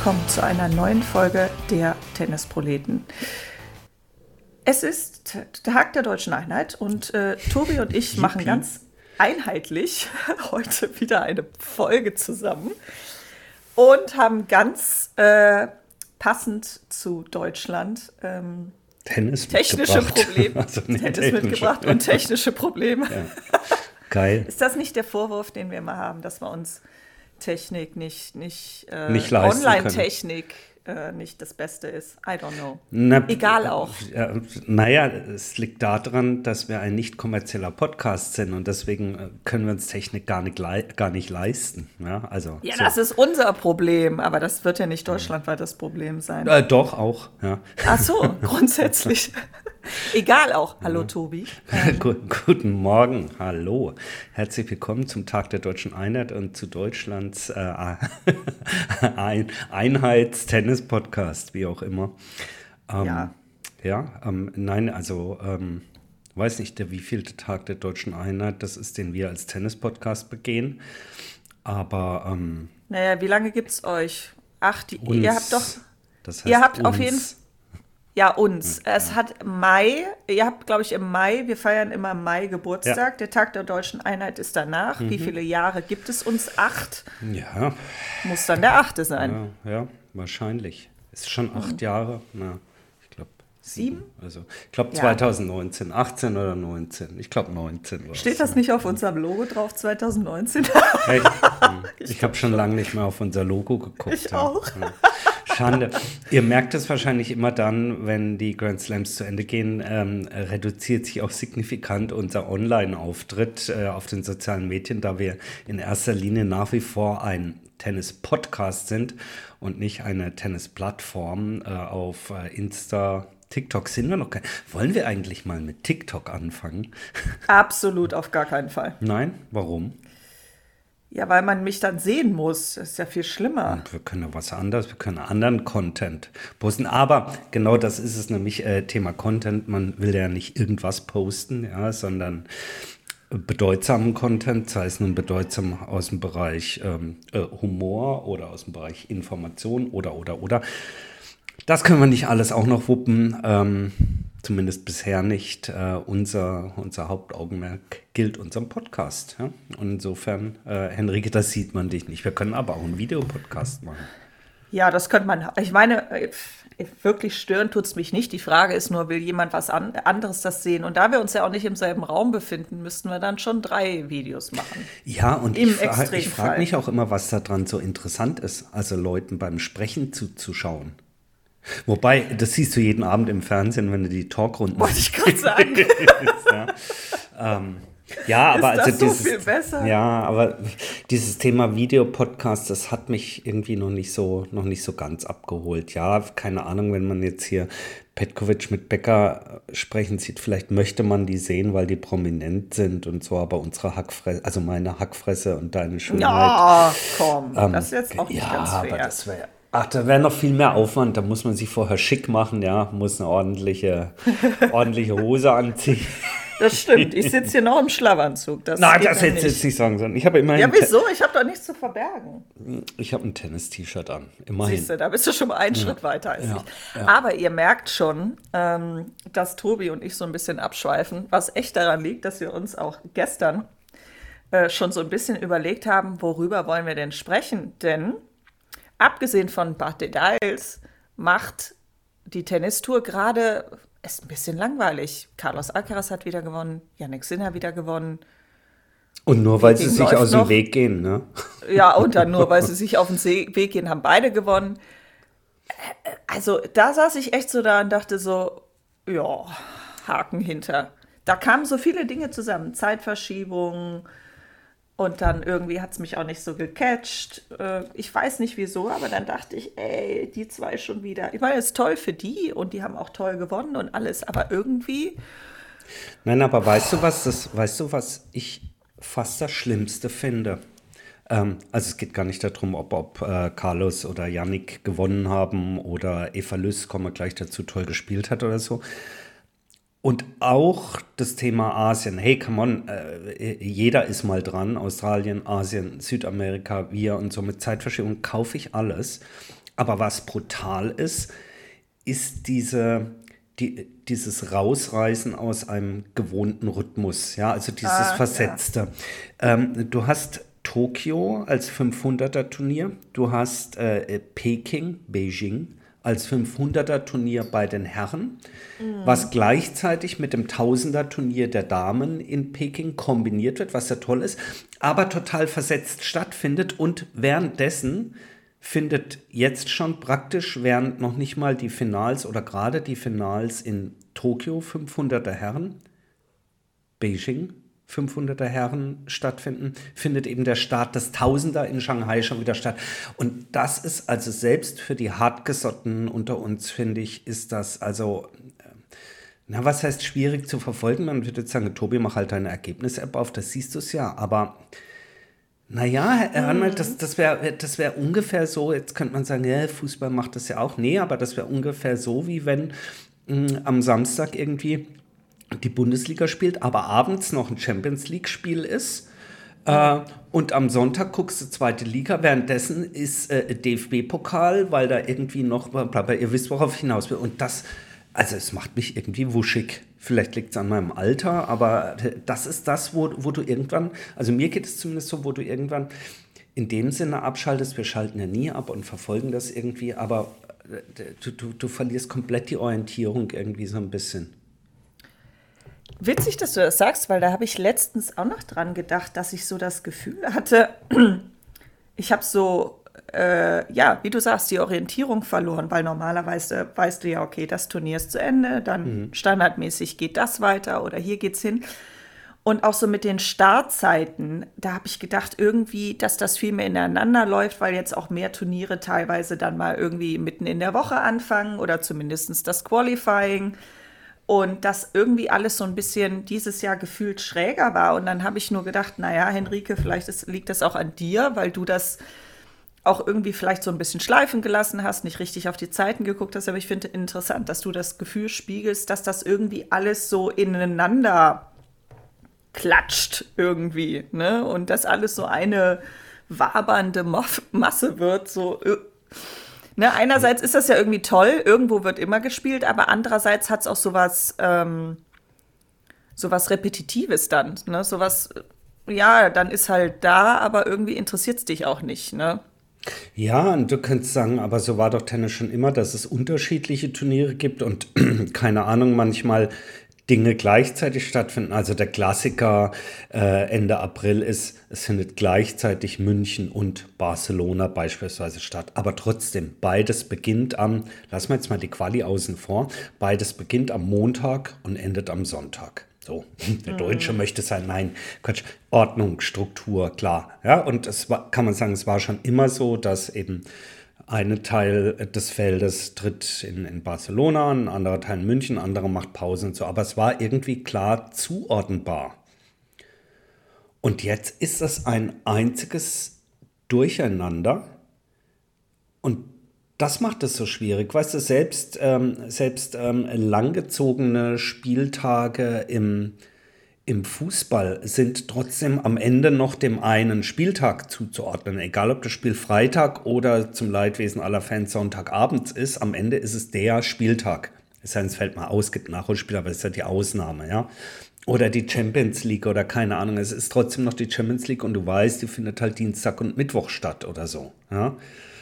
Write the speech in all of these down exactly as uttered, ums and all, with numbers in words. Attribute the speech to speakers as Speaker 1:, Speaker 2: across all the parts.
Speaker 1: willkommen zu einer neuen Folge der Tennisproleten. Es ist Tag der Deutschen Einheit und äh, Tobi und ich Yippie. machen ganz einheitlich heute wieder eine Folge zusammen und haben ganz äh, passend zu Deutschland ähm,
Speaker 2: Tennis
Speaker 1: technische Probleme
Speaker 2: also
Speaker 1: Tennis technische. mitgebracht und technische Probleme.
Speaker 2: Ja. Geil.
Speaker 1: Ist das nicht der Vorwurf, den wir immer haben, dass wir uns Technik nicht, nicht, äh,
Speaker 2: nicht
Speaker 1: Online-Technik äh, nicht das Beste ist? I don't know.
Speaker 2: Na,
Speaker 1: Egal auch.
Speaker 2: Ja, naja, es liegt daran, dass wir ein nicht kommerzieller Podcast sind und deswegen können wir uns Technik gar nicht, le- gar nicht leisten. Ja, also,
Speaker 1: ja
Speaker 2: so.
Speaker 1: Das ist unser Problem, aber das wird ja nicht deutschlandweit das Problem sein.
Speaker 2: Äh, doch, auch. Ja.
Speaker 1: Ach so, grundsätzlich. Egal auch. Hallo, ja. Tobi.
Speaker 2: Guten Morgen, hallo. Herzlich willkommen zum Tag der Deutschen Einheit und zu Deutschlands äh, Ein- Einheits-Tennis-Podcast, wie auch immer. Ähm,
Speaker 1: ja.
Speaker 2: Ja, ähm, nein, also, ähm, weiß nicht, der wievielte Tag der Deutschen Einheit das ist, den wir als Tennis-Podcast begehen. Aber, ähm,
Speaker 1: naja, wie lange gibt's euch? Ach, die,
Speaker 2: uns,
Speaker 1: ihr habt doch,
Speaker 2: das heißt
Speaker 1: ihr habt
Speaker 2: uns.
Speaker 1: auf jeden Fall, ja, uns. Ja, es ja. hat Mai, ihr habt, glaube ich, im Mai, wir feiern immer im Mai Geburtstag. Ja. Der Tag der Deutschen Einheit ist danach. Mhm. Wie viele Jahre gibt es uns? Acht?
Speaker 2: Ja.
Speaker 1: Muss dann der achte sein.
Speaker 2: Ja, ja wahrscheinlich. Ist schon acht mhm. Jahre? Na, ich glaube sieben. Also, ich glaube zwanzig neunzehn, ja. achtzehn oder neunzehn. Ich glaube neunzehn.
Speaker 1: Steht das nicht auf unserem Logo drauf, zwanzig neunzehn?
Speaker 2: Hey, ich ich habe schon lange nicht mehr auf unser Logo geguckt.
Speaker 1: Ich auch.
Speaker 2: Ja. Schande. Ihr merkt es wahrscheinlich immer dann, wenn die Grand Slams zu Ende gehen, ähm, reduziert sich auch signifikant unser Online-Auftritt äh, auf den sozialen Medien, da wir in erster Linie nach wie vor ein Tennis-Podcast sind und nicht eine Tennis-Plattform äh, auf äh, Insta. TikTok sind wir noch kein. Wollen wir eigentlich mal mit TikTok anfangen?
Speaker 1: Absolut auf gar keinen Fall.
Speaker 2: Nein? Warum?
Speaker 1: Ja, weil man mich dann sehen muss. Das ist ja viel schlimmer.
Speaker 2: Und wir können ja was anderes, wir können anderen Content posten. Aber genau das ist es nämlich, äh, Thema Content. Man will ja nicht irgendwas posten, ja, sondern bedeutsamen Content, sei es nun bedeutsam aus dem Bereich ähm, äh, Humor oder aus dem Bereich Information oder, oder, oder. Das können wir nicht alles auch noch wuppen. Ähm, Zumindest bisher nicht. Äh, unser, unser Hauptaugenmerk gilt unserem Podcast. Ja? Und insofern, äh, Henrike, das sieht man dich nicht. Wir können aber auch einen Videopodcast machen.
Speaker 1: Ja, das könnte man. Ich meine, wirklich stören tut es mich nicht. Die Frage ist nur, will jemand was an, anderes das sehen? Und da wir uns ja auch nicht im selben Raum befinden, müssten wir dann schon drei Videos machen.
Speaker 2: Ja, und Im ich, fra- ich frage mich auch immer, was daran so interessant ist, also Leuten beim Sprechen zuzuschauen. Wobei, das siehst du jeden Abend im Fernsehen, wenn du die Talkrunden
Speaker 1: Wollte ich gerade sagen.
Speaker 2: ja, ähm, ja, aber
Speaker 1: ist das
Speaker 2: also
Speaker 1: so
Speaker 2: dieses,
Speaker 1: viel besser?
Speaker 2: Ja, aber dieses Thema Videopodcast, das hat mich irgendwie noch nicht so, noch nicht so ganz abgeholt. Ja, keine Ahnung, wenn man jetzt hier Petkovic mit Becker sprechen sieht, vielleicht möchte man die sehen, weil die prominent sind und so, aber unsere Hackfresse, also meine Hackfresse und deine Schönheit.
Speaker 1: Ja, komm,
Speaker 2: ähm,
Speaker 1: das ist jetzt auch nicht
Speaker 2: ja,
Speaker 1: ganz fair.
Speaker 2: Aber das wäre Ach, da wäre noch viel mehr Aufwand. Da muss man sich vorher schick machen, ja, muss eine ordentliche, ordentliche Hose anziehen.
Speaker 1: Das stimmt. Ich sitze hier noch im Schlafanzug. Das
Speaker 2: Nein, das hättest du jetzt nicht sagen sollen. Ich habe immerhin.
Speaker 1: Ja, wieso? Ich habe doch nichts zu verbergen.
Speaker 2: Ich habe ein Tennis-T-Shirt an. Immerhin.
Speaker 1: Siehst du, da bist du schon mal einen ja. Schritt weiter als
Speaker 2: ja.
Speaker 1: ich.
Speaker 2: Ja.
Speaker 1: Aber ihr merkt schon, ähm, dass Tobi und ich so ein bisschen abschweifen, was echt daran liegt, dass wir uns auch gestern äh, schon so ein bisschen überlegt haben, worüber wollen wir denn sprechen? Denn abgesehen von Bad Details macht die Tennistour gerade, ist ein bisschen langweilig. Carlos Alcaraz hat wieder gewonnen, Jannik Sinner wieder gewonnen.
Speaker 2: Und nur weil sie sich aus dem Weg gehen, ne?
Speaker 1: Ja, und dann nur weil sie sich auf den Weg gehen, haben beide gewonnen. Also da saß ich echt so da und dachte so, ja, Haken hinter. Da kamen so viele Dinge zusammen, Zeitverschiebung. Und dann irgendwie hat es mich auch nicht so gecatcht. Ich weiß nicht wieso, aber dann dachte ich, ey, die zwei schon wieder. Ich meine, es ist toll für die und die haben auch toll gewonnen und alles, aber irgendwie.
Speaker 2: Nein, aber weißt du was, das, weißt du, was ich fast das Schlimmste finde? Ähm, also es geht gar nicht darum, ob, ob äh, Carlos oder Jannik gewonnen haben oder Eva Lüss, kommen wir gleich dazu, toll gespielt hat oder so. Und auch das Thema Asien. Hey, come on, äh, jeder ist mal dran. Australien, Asien, Südamerika, wir und so mit Zeitverschiebung kaufe ich alles. Aber was brutal ist, ist diese, die, dieses Rausreißen aus einem gewohnten Rhythmus, ja, also dieses
Speaker 1: Ah,
Speaker 2: Versetzte. Ähm, du hast Tokio als fünfhunderter Turnier, du hast äh, Peking, Beijing als fünfhunderter Turnier bei den Herren, was gleichzeitig mit dem tausender Turnier der Damen in Peking kombiniert wird, was ja toll ist, aber total versetzt stattfindet und währenddessen findet jetzt schon praktisch, während noch nicht mal die Finals oder gerade die Finals in Tokio fünfhunderter Herren, Beijing fünfhunderter Herren stattfinden, findet eben der Start des Tausender in Shanghai schon wieder statt. Und das ist also selbst für die Hartgesottenen unter uns, finde ich, ist das also, na, was heißt schwierig zu verfolgen? Man würde jetzt sagen, Tobi, mach halt deine Ergebnis-App auf, das siehst du es ja, aber naja, Herr Arnold, das, das wäre das wär ungefähr so, jetzt könnte man sagen, ja, Fußball macht das ja auch. Nee, aber das wäre ungefähr so, wie wenn mh, am Samstag irgendwie die Bundesliga spielt, aber abends noch ein Champions-League-Spiel ist. Äh, und am Sonntag guckst du zweite Liga, währenddessen ist äh, D F B-Pokal, weil da irgendwie noch, bla, bla, ihr wisst, worauf ich hinaus will. Und das, also es macht mich irgendwie wuschig. Vielleicht liegt es an meinem Alter, aber das ist das, wo, wo du irgendwann, also mir geht es zumindest so, wo du irgendwann in dem Sinne abschaltest, wir schalten ja nie ab und verfolgen das irgendwie, aber du, du, du verlierst komplett die Orientierung irgendwie so ein bisschen.
Speaker 1: witzig, dass du das sagst, weil da habe ich letztens auch noch dran gedacht, dass ich so das Gefühl hatte, ich habe so, äh, ja, wie du sagst, die Orientierung verloren, weil normalerweise weißt du ja, okay, das Turnier ist zu Ende, dann standardmäßig geht das weiter oder hier geht's hin. Und auch so mit den Startzeiten, da habe ich gedacht irgendwie, dass das viel mehr ineinander läuft, weil jetzt auch mehr Turniere teilweise dann mal irgendwie mitten in der Woche anfangen oder zumindest das Qualifying. Und das irgendwie alles so ein bisschen dieses Jahr gefühlt schräger war. Und dann habe ich nur gedacht, naja, Henrike, vielleicht ist, liegt das auch an dir, weil du das auch irgendwie vielleicht so ein bisschen schleifen gelassen hast, nicht richtig auf die Zeiten geguckt hast. Aber ich finde interessant, dass du das Gefühl spiegelst, dass das irgendwie alles so ineinander klatscht irgendwie, ne? Und das alles so eine wabernde Moff- Masse wird, so. äh, Ne? Einerseits ist das ja irgendwie toll, irgendwo wird immer gespielt, aber andererseits hat es auch sowas, ähm, sowas Repetitives dann, ne? Sowas, äh, ja, dann ist halt da, aber irgendwie interessiert es dich auch nicht, ne?
Speaker 2: Ja, und du könntest sagen, aber so war doch Tennis schon immer, dass es unterschiedliche Turniere gibt und keine Ahnung, manchmal Dinge gleichzeitig stattfinden. Also der Klassiker äh, Ende April ist, es findet gleichzeitig München und Barcelona beispielsweise statt. Aber trotzdem, beides beginnt am, lassen wir jetzt mal die Quali außen vor, beides beginnt am Montag und endet am Sonntag. So, der Deutsche möchte sein, nein, Quatsch, Ordnung, Struktur, klar. Ja, und es war, kann man sagen, es war schon immer so, dass eben ein Teil des Feldes tritt in, in Barcelona, ein anderer Teil in München, ein anderer macht Pause und so. Aber es war irgendwie klar zuordnenbar. Und jetzt ist das ein einziges Durcheinander. Und das macht es so schwierig. Weißt du, selbst, ähm, selbst ähm, langgezogene Spieltage im, im Fußball sind trotzdem am Ende noch dem einen Spieltag zuzuordnen. Egal, ob das Spiel Freitag oder zum Leidwesen aller Fans Sonntagabends ist, am Ende ist es der Spieltag. Es sei denn, es fällt mal aus, gibt ein Nachholspiel, aber das ist ja die Ausnahme, ja. Oder die Champions League oder keine Ahnung. Es ist trotzdem noch die Champions League und du weißt, die findet halt Dienstag und Mittwoch statt oder so, ja.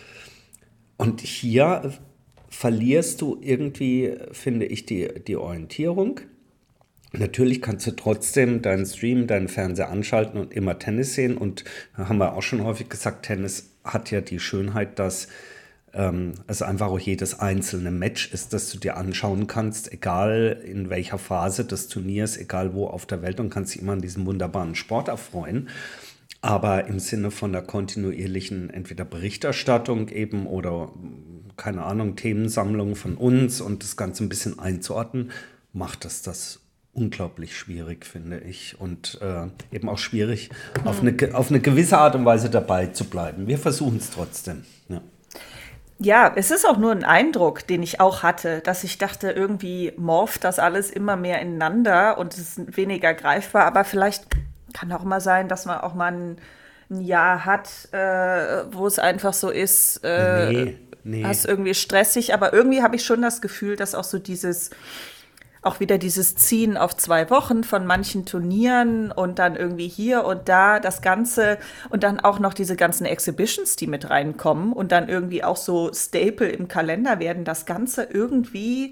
Speaker 2: Und hier verlierst du irgendwie, finde ich, die, die Orientierung. Natürlich kannst du trotzdem deinen Stream, deinen Fernseher anschalten und immer Tennis sehen. Und da haben wir auch schon häufig gesagt, Tennis hat ja die Schönheit, dass ähm, es einfach auch jedes einzelne Match ist, das du dir anschauen kannst, egal in welcher Phase des Turniers, egal wo auf der Welt, und kannst dich immer an diesem wunderbaren Sport erfreuen. Aber im Sinne von der kontinuierlichen entweder Berichterstattung eben oder, keine Ahnung, Themensammlung von uns und das Ganze ein bisschen einzuordnen, macht es das unglaublich schwierig, finde ich. Und äh, eben auch schwierig, auf eine, ge- auf eine gewisse Art und Weise dabei zu bleiben. Wir versuchen es trotzdem. Ja.
Speaker 1: Ja, es ist auch nur ein Eindruck, den ich auch hatte, dass ich dachte, irgendwie morpht das alles immer mehr ineinander und es ist weniger greifbar. Aber vielleicht kann auch mal sein, dass man auch mal ein, ein Jahr hat, äh, wo es einfach so ist. Äh,
Speaker 2: Nee, Nee.
Speaker 1: hast irgendwie stressig, aber irgendwie habe ich schon das Gefühl, dass auch so dieses, auch wieder dieses Ziehen auf zwei Wochen von manchen Turnieren und dann irgendwie hier und da das Ganze und dann auch noch diese ganzen Exhibitions, die mit reinkommen und dann irgendwie auch so Staple im Kalender werden, das Ganze irgendwie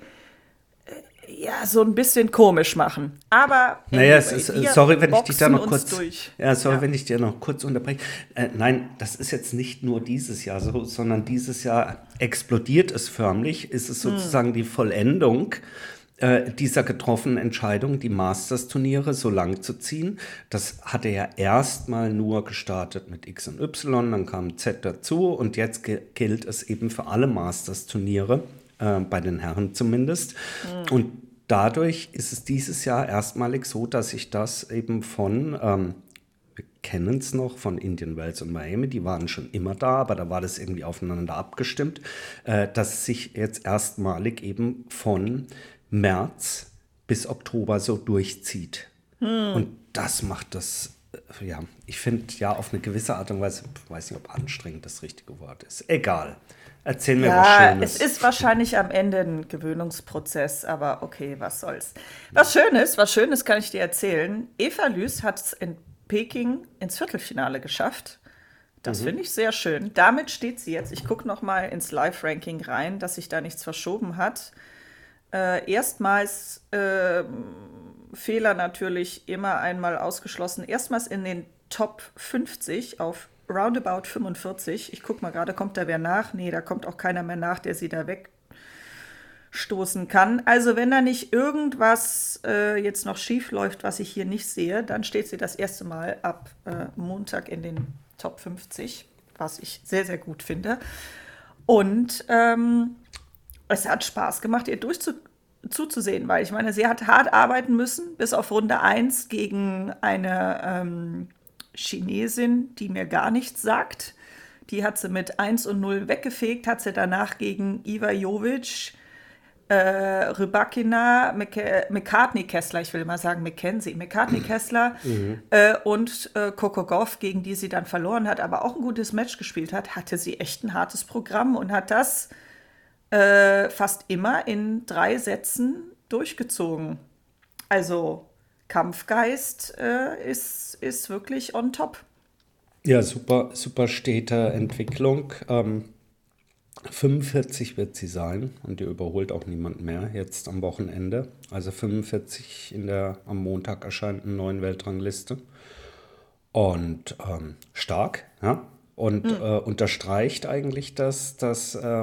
Speaker 1: ja, so ein bisschen komisch machen. Aber
Speaker 2: Naja,
Speaker 1: anyway,
Speaker 2: es ist,
Speaker 1: wir
Speaker 2: sorry, wenn ich dich da
Speaker 1: boxen
Speaker 2: noch
Speaker 1: uns
Speaker 2: kurz,
Speaker 1: durch.
Speaker 2: ja, sorry,
Speaker 1: Ja.
Speaker 2: wenn ich dir noch kurz unterbreche. Äh, nein, das ist jetzt nicht nur dieses Jahr so, sondern dieses Jahr explodiert es förmlich. Ist es sozusagen die Vollendung äh, dieser getroffenen Entscheidung, die Masters-Turniere so lang zu ziehen. Das hatte ja erstmal nur gestartet mit X und Y, dann kam Z dazu und jetzt ge- gilt es eben für alle Masters-Turniere, äh, bei den Herren zumindest. Mhm. Und dadurch ist es dieses Jahr erstmalig so, dass sich das eben von, ähm, wir kennen es noch, von Indian Wells und Miami, die waren schon immer da, aber da war das irgendwie aufeinander abgestimmt, äh, dass es sich jetzt erstmalig eben von März bis Oktober so durchzieht. Hm. Und das macht das, äh, ja, ich finde ja auf eine gewisse Art und Weise, ich weiß nicht, ob anstrengend das richtige Wort ist, egal. Erzähl mir
Speaker 1: Ja,
Speaker 2: was Schönes.
Speaker 1: es ist wahrscheinlich am Ende ein Gewöhnungsprozess, aber okay, was soll's. Was Schönes, was Schönes kann ich dir erzählen. Eva Lüß hat es in Peking ins Viertelfinale geschafft. Das mhm. finde ich sehr schön. Damit steht sie jetzt, ich gucke noch mal ins Live-Ranking rein, dass sich da nichts verschoben hat. Äh, erstmals äh, Fehler natürlich immer einmal ausgeschlossen. Erstmals in den Top fünfzig auf roundabout fünfundvierzig. Ich gucke mal gerade, kommt da wer nach? Nee, da kommt auch keiner mehr nach, der sie da wegstoßen kann. Also wenn da nicht irgendwas äh, jetzt noch schief läuft, was ich hier nicht sehe, dann steht sie das erste Mal ab äh, Montag in den Top fünfzig, was ich sehr, sehr gut finde. Und ähm, es hat Spaß gemacht, ihr durchzuzusehen, weil ich meine, sie hat hart arbeiten müssen, bis auf Runde eins gegen eine ähm, Chinesin, die mir gar nichts sagt. Die hat sie mit eins und null weggefegt, hat sie danach gegen Iva Jovic, äh, Rybakina, McCartney-Kessler, ich will mal sagen McKenzie, McCartney-Kessler mhm. äh, und äh, Coco Gauff, gegen die sie dann verloren hat, aber auch ein gutes Match gespielt hat, hatte sie echt ein hartes Programm und hat das äh, fast immer in drei Sätzen durchgezogen. Also Kampfgeist äh, ist, ist wirklich on top.
Speaker 2: Ja, super, super stete Entwicklung. Ähm, fünfundvierzig wird sie sein und die überholt auch niemand mehr jetzt am Wochenende. Also fünfundvierzig in der am Montag erscheinenden neuen Weltrangliste. Und ähm, stark, ja. Und mhm. äh, unterstreicht eigentlich das, das äh,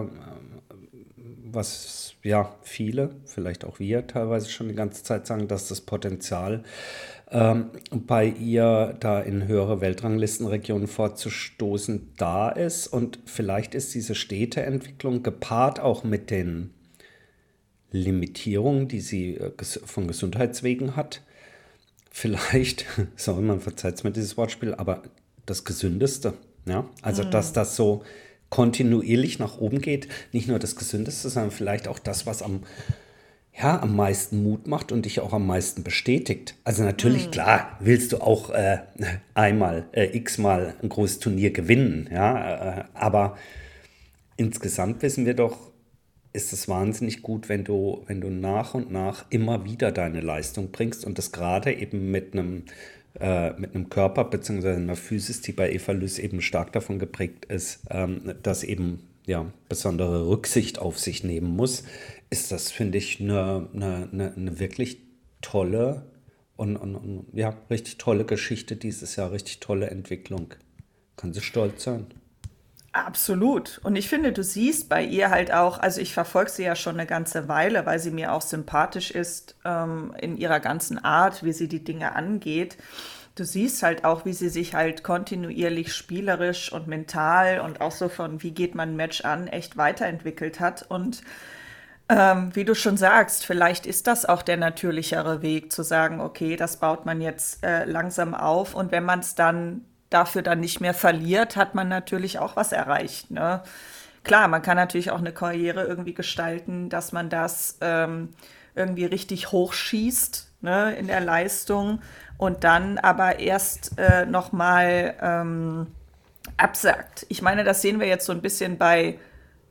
Speaker 2: was ja viele, vielleicht auch wir teilweise schon die ganze Zeit sagen, dass das Potenzial ähm, bei ihr da in höhere Weltranglistenregionen vorzustoßen da ist. Und vielleicht ist diese stete Entwicklung gepaart auch mit den Limitierungen, die sie äh, ges- von Gesundheitswegen hat. Vielleicht, sorry, man verzeiht es mir dieses Wortspiel, aber das Gesündeste. Ja? Also, mm. dass das so kontinuierlich nach oben geht, nicht nur das Gesündeste, sondern vielleicht auch das, was am, ja, am meisten Mut macht und dich auch am meisten bestätigt. Also natürlich, mm. klar, willst du auch äh, einmal, äh, x-mal ein großes Turnier gewinnen, ja, äh, aber insgesamt wissen wir doch, ist es wahnsinnig gut, wenn du, wenn du nach und nach immer wieder deine Leistung bringst und das gerade eben mit einem Äh, mit einem Körper bzw. einer Physis, die bei Eva Lüß eben stark davon geprägt ist, ähm, dass eben ja, besondere Rücksicht auf sich nehmen muss, ist das, finde ich, eine, eine, eine, eine wirklich tolle und, und, und ja, richtig tolle Geschichte dieses Jahr, richtig tolle Entwicklung. Kann sie stolz sein.
Speaker 1: Absolut. Und ich finde, du siehst bei ihr halt auch, also ich verfolge sie ja schon eine ganze Weile, weil sie mir auch sympathisch ist ähm, in ihrer ganzen Art, wie sie die Dinge angeht. Du siehst halt auch, wie sie sich halt kontinuierlich spielerisch und mental und auch so von, wie geht man ein Match an, echt weiterentwickelt hat. Und ähm, wie du schon sagst, vielleicht ist das auch der natürlichere Weg, zu sagen, okay, das baut man jetzt äh, langsam auf. Und wenn man es dann dafür dann nicht mehr verliert, hat man natürlich auch was erreicht. Ne? Klar, man kann natürlich auch eine Karriere irgendwie gestalten, dass man das ähm, irgendwie richtig hochschießt, ne, in der Leistung und dann aber erst äh, nochmal ähm, absagt. Ich meine, das sehen wir jetzt so ein bisschen bei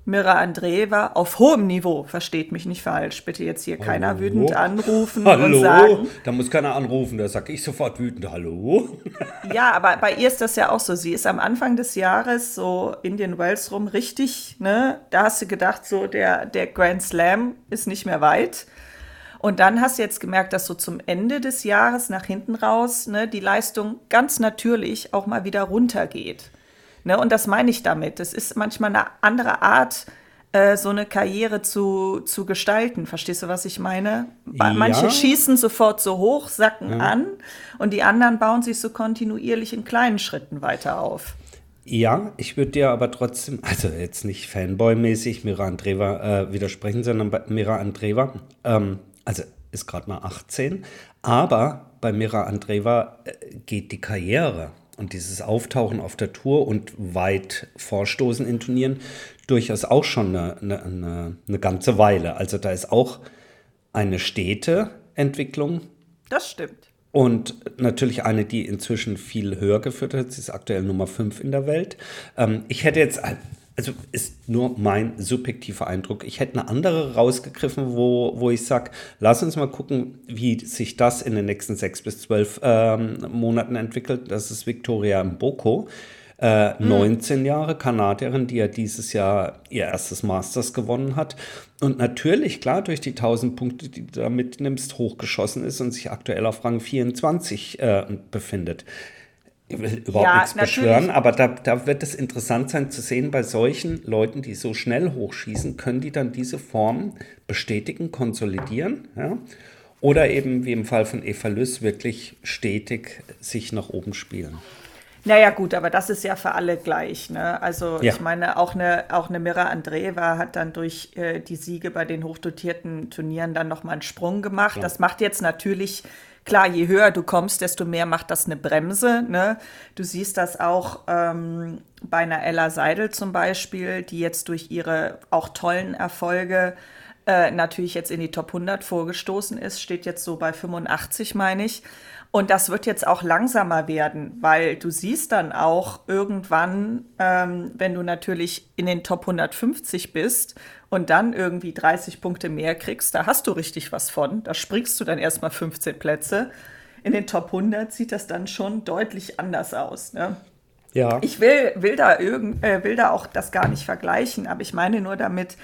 Speaker 1: Mira Andreeva auf hohem Niveau, versteht mich nicht falsch. Bitte jetzt hier keiner
Speaker 2: Hallo?
Speaker 1: wütend anrufen
Speaker 2: Hallo?
Speaker 1: und sagen.
Speaker 2: Da muss keiner anrufen, da sage ich sofort wütend, hallo?
Speaker 1: Ja, aber bei ihr ist das ja auch so. Sie ist am Anfang des Jahres so Indian Wells rum richtig, ne? Da hast du gedacht, so der, der Grand Slam ist nicht mehr weit. Und dann hast du jetzt gemerkt, dass so zum Ende des Jahres nach hinten raus, ne, die Leistung ganz natürlich auch mal wieder runtergeht. Ne, und das meine ich damit. Es ist manchmal eine andere Art, äh, so eine Karriere zu, zu gestalten. Verstehst du, was ich meine? Ba-
Speaker 2: Ja.
Speaker 1: Manche schießen sofort so hoch, sacken an und die anderen bauen sich so kontinuierlich in kleinen Schritten weiter auf.
Speaker 2: Ja, ich würde dir aber trotzdem, also jetzt nicht Fanboy-mäßig Mira Andreeva äh, widersprechen, sondern bei Mira Andreeva, ähm, also ist gerade mal achtzehn, aber bei Mira Andreeva äh, geht die Karriere und dieses Auftauchen auf der Tour und weit vorstoßen in Turnieren durchaus auch schon eine, eine, eine, eine ganze Weile. Also da ist auch eine stete Entwicklung
Speaker 1: Das stimmt.
Speaker 2: und natürlich eine, die inzwischen viel höher geführt hat. Sie ist aktuell Nummer fünf in der Welt. Ähm, ich hätte jetzt, also ist nur mein subjektiver Eindruck, ich hätte eine andere rausgegriffen, wo, wo ich sage, lass uns mal gucken, wie sich das in den nächsten sechs bis zwölf ähm, Monaten entwickelt. Das ist Victoria Mboko. Äh, neunzehn Jahre, Kanadierin, die ja dieses Jahr ihr erstes Masters gewonnen hat. Und natürlich, klar, durch die tausend Punkte, die du da mitnimmst, hochgeschossen ist und sich aktuell auf Rang vierundzwanzig äh, befindet. Ich will überhaupt
Speaker 1: Ja,
Speaker 2: nichts
Speaker 1: natürlich.
Speaker 2: beschwören, aber da, da wird es interessant sein zu sehen, bei solchen Leuten, die so schnell hochschießen, können die dann diese Form bestätigen, konsolidieren, ja? Oder eben, wie im Fall von Eva Lüss, wirklich stetig sich nach oben spielen.
Speaker 1: Naja, gut, aber das ist ja für alle gleich, ne? Also
Speaker 2: Ja.
Speaker 1: ich meine, auch eine, auch eine Mira Andreeva hat dann durch äh, die Siege bei den hochdotierten Turnieren dann nochmal einen Sprung gemacht. Das macht jetzt natürlich, klar, je höher du kommst, desto mehr macht das eine Bremse, ne? Du siehst das auch ähm, bei einer Ella Seidel zum Beispiel, die jetzt durch ihre auch tollen Erfolge äh, natürlich jetzt in die Top hundert vorgestoßen ist, steht jetzt so bei fünfundachtzig, meine ich. Und das wird jetzt auch langsamer werden, weil du siehst dann auch irgendwann, ähm, wenn du natürlich in den Top hundertfünfzig bist und dann irgendwie dreißig Punkte mehr kriegst, da hast du richtig was von. Da springst du dann erstmal fünfzehn Plätze. In den Top hundert sieht das dann schon deutlich anders aus, ne?
Speaker 2: Ja.
Speaker 1: Ich will, will, da irgend, äh, will da auch das gar nicht vergleichen, aber ich meine nur damit,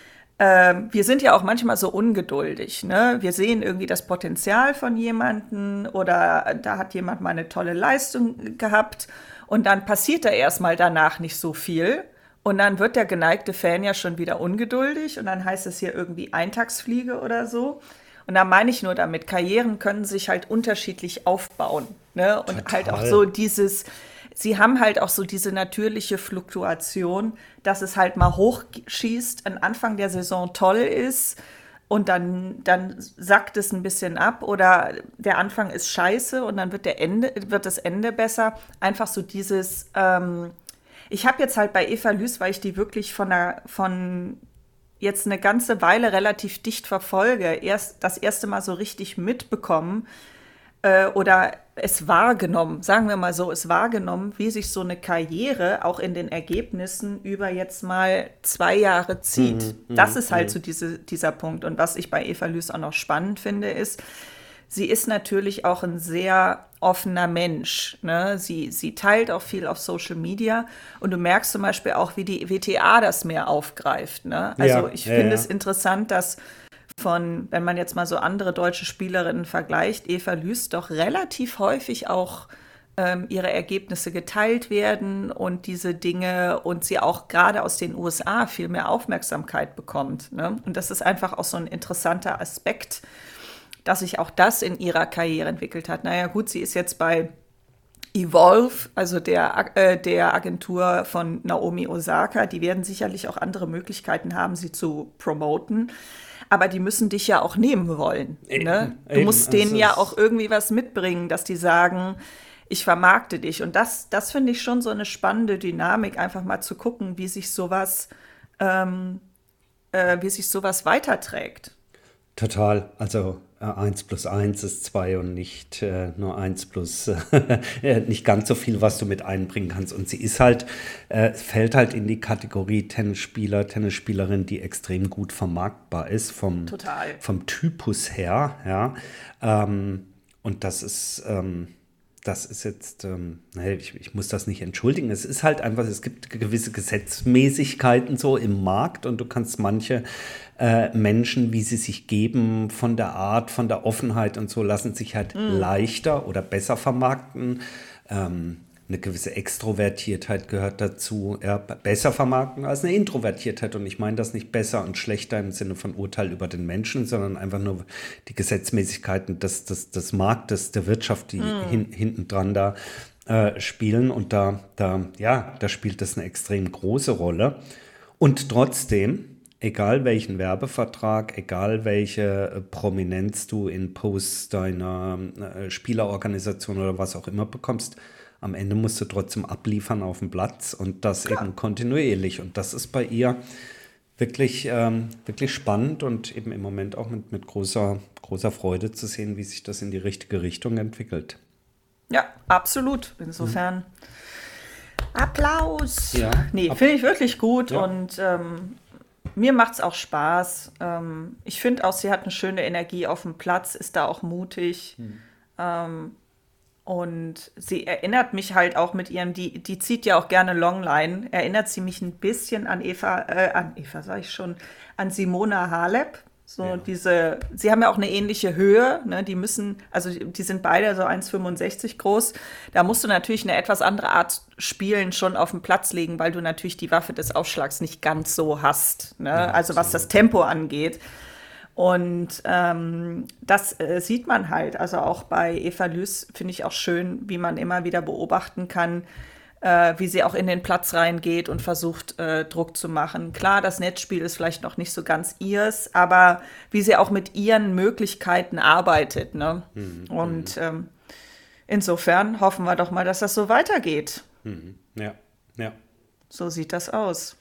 Speaker 1: ähm, wir sind ja auch manchmal so ungeduldig, ne? Wir sehen irgendwie das Potenzial von jemandem oder da hat jemand mal eine tolle Leistung gehabt und dann passiert da erstmal danach nicht so viel und dann wird der geneigte Fan ja schon wieder ungeduldig und dann heißt es hier irgendwie Eintagsfliege oder so. Und da meine ich nur damit, Karrieren können sich halt unterschiedlich aufbauen, ne? Und
Speaker 2: Total.
Speaker 1: halt auch so dieses, sie haben halt auch so diese natürliche Fluktuation, dass es halt mal hochschießt, an Anfang der Saison toll ist und dann, dann sackt es ein bisschen ab oder der Anfang ist scheiße und dann wird, der Ende, wird das Ende besser. Einfach so dieses, ähm, ich habe jetzt halt bei Eva Lüß, weil ich die wirklich von der, von jetzt eine ganze Weile relativ dicht verfolge, erst das erste Mal so richtig mitbekommen äh, oder es wahrgenommen, sagen wir mal so, es wahrgenommen, wie sich so eine Karriere auch in den Ergebnissen über jetzt mal zwei Jahre zieht.
Speaker 2: Mhm,
Speaker 1: das ist halt so diese, dieser Punkt. Und was ich bei Eva Lüß auch noch spannend finde, ist, sie ist natürlich auch ein sehr offener Mensch, ne? Sie, sie teilt auch viel auf Social Media und du merkst zum Beispiel auch, wie die W T A das mehr aufgreift, ne? Also
Speaker 2: Ja,
Speaker 1: ich
Speaker 2: ja,
Speaker 1: finde
Speaker 2: ja.
Speaker 1: es interessant, dass von, wenn man jetzt mal so andere deutsche Spielerinnen vergleicht, Eva Lüß doch relativ häufig auch ähm, ihre Ergebnisse geteilt werden und diese Dinge und sie auch gerade aus den U S A viel mehr Aufmerksamkeit bekommt, ne? Und das ist einfach auch so ein interessanter Aspekt, dass sich auch das in ihrer Karriere entwickelt hat. Naja gut, sie ist jetzt bei Evolve, also der, äh, der Agentur von Naomi Osaka. Die werden sicherlich auch andere Möglichkeiten haben, sie zu promoten. Aber die müssen dich ja auch nehmen wollen.
Speaker 2: Eben,
Speaker 1: Ne? Du
Speaker 2: eben,
Speaker 1: musst denen
Speaker 2: also
Speaker 1: ja
Speaker 2: es-
Speaker 1: auch irgendwie was mitbringen, dass die sagen, ich vermarkte dich. Und das, das finde ich schon so eine spannende Dynamik, einfach mal zu gucken, wie sich sowas, ähm, äh, wie sich sowas weiterträgt.
Speaker 2: Total. Also äh, eins plus eins ist zwei und nicht äh, nur eins plus, äh, nicht ganz so viel, was du mit einbringen kannst. Und sie ist halt, äh, fällt halt in die Kategorie Tennisspieler, Tennisspielerin, die extrem gut vermarktbar ist, vom,
Speaker 1: Total.
Speaker 2: vom Typus her, ja. Ähm, und das ist, ähm, das ist jetzt, ähm, nee, ich, ich muss das nicht entschuldigen. Es ist halt einfach, es gibt gewisse Gesetzmäßigkeiten so im Markt und du kannst manche äh, Menschen, wie sie sich geben, von der Art, von der Offenheit und so, lassen sich halt mm. leichter oder besser vermarkten. Ähm, eine gewisse Extrovertiertheit gehört dazu, ja, besser vermarkten als eine Introvertiertheit. Und ich meine das nicht besser und schlechter im Sinne von Urteil über den Menschen, sondern einfach nur die Gesetzmäßigkeiten des, des, des Marktes, der Wirtschaft, die mm. hin, hinten dran da äh, spielen. Und da, da, ja, da spielt das eine extrem große Rolle. Und trotzdem, egal welchen Werbevertrag, egal welche Prominenz du in Posts deiner äh, Spielerorganisation oder was auch immer bekommst, am Ende musst du trotzdem abliefern auf dem Platz und das Klar. eben kontinuierlich. Und das ist bei ihr wirklich, ähm, wirklich spannend und eben im Moment auch mit, mit großer, großer Freude zu sehen, wie sich das in die richtige Richtung entwickelt.
Speaker 1: Ja, absolut. Insofern mhm. Applaus.
Speaker 2: Ja,
Speaker 1: nee, finde ich wirklich gut
Speaker 2: ja.
Speaker 1: und ähm, mir macht es auch Spaß. Ähm, ich finde auch, sie hat eine schöne Energie auf dem Platz, ist da auch mutig. Mhm. Ähm, Und sie erinnert mich halt auch mit ihrem, die, die zieht ja auch gerne Longline, erinnert sie mich ein bisschen an Eva, äh, an Eva sag ich schon, an Simona Halep. So ja. diese, sie haben ja auch eine ähnliche Höhe, ne? Die müssen, also die sind beide so eins Komma fünfundsechzig groß. Da musst du natürlich eine etwas andere Art Spielen schon auf den Platz legen, weil du natürlich die Waffe des Aufschlags nicht ganz so hast, ne? Ja, also was das Tempo angeht. Und ähm, das äh, sieht man halt. Also auch bei Eva Lüß finde ich auch schön, wie man immer wieder beobachten kann, äh, wie sie auch in den Platz reingeht und versucht, äh, Druck zu machen. Klar, das Netzspiel ist vielleicht noch nicht so ganz ihrs, aber wie sie auch mit ihren Möglichkeiten arbeitet. Ne? Mhm. Und ähm, insofern hoffen wir doch mal, dass das so weitergeht.
Speaker 2: Mhm. Ja, ja.
Speaker 1: So sieht das aus.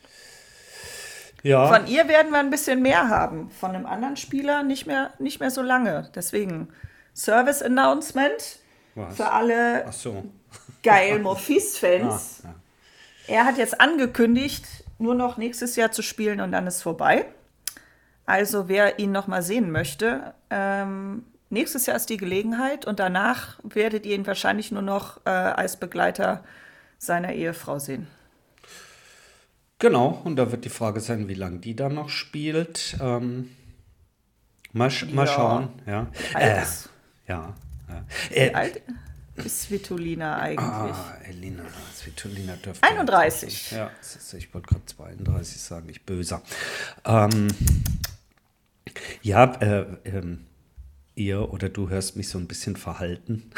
Speaker 2: Ja.
Speaker 1: Von ihr werden wir ein bisschen mehr haben. Von einem anderen Spieler nicht mehr, nicht mehr so lange. Deswegen Service-Announcement
Speaker 2: Was?
Speaker 1: für alle
Speaker 2: Ach so.
Speaker 1: Gael Monfils-Fans.
Speaker 2: Ah, ja.
Speaker 1: Er hat jetzt angekündigt, nur noch nächstes Jahr zu spielen und dann ist vorbei. Also wer ihn noch mal sehen möchte, ähm, nächstes Jahr ist die Gelegenheit und danach werdet ihr ihn wahrscheinlich nur noch äh, als Begleiter seiner Ehefrau sehen.
Speaker 2: Genau, und da wird die Frage sein, wie lange die dann noch spielt. Ähm, mal, sch- mal
Speaker 1: Ja.
Speaker 2: schauen. Ja.
Speaker 1: Äh,
Speaker 2: ja, ja.
Speaker 1: Wie
Speaker 2: Äh,
Speaker 1: alt ist Svitolina eigentlich?
Speaker 2: ah, Elina, Svitolina dürfte.
Speaker 1: einunddreißig.
Speaker 2: Ja, das ist, ich wollte gerade zweiunddreißig sagen, ich böser. Ähm, ja, äh, ähm, ihr oder du hörst mich so ein bisschen verhalten.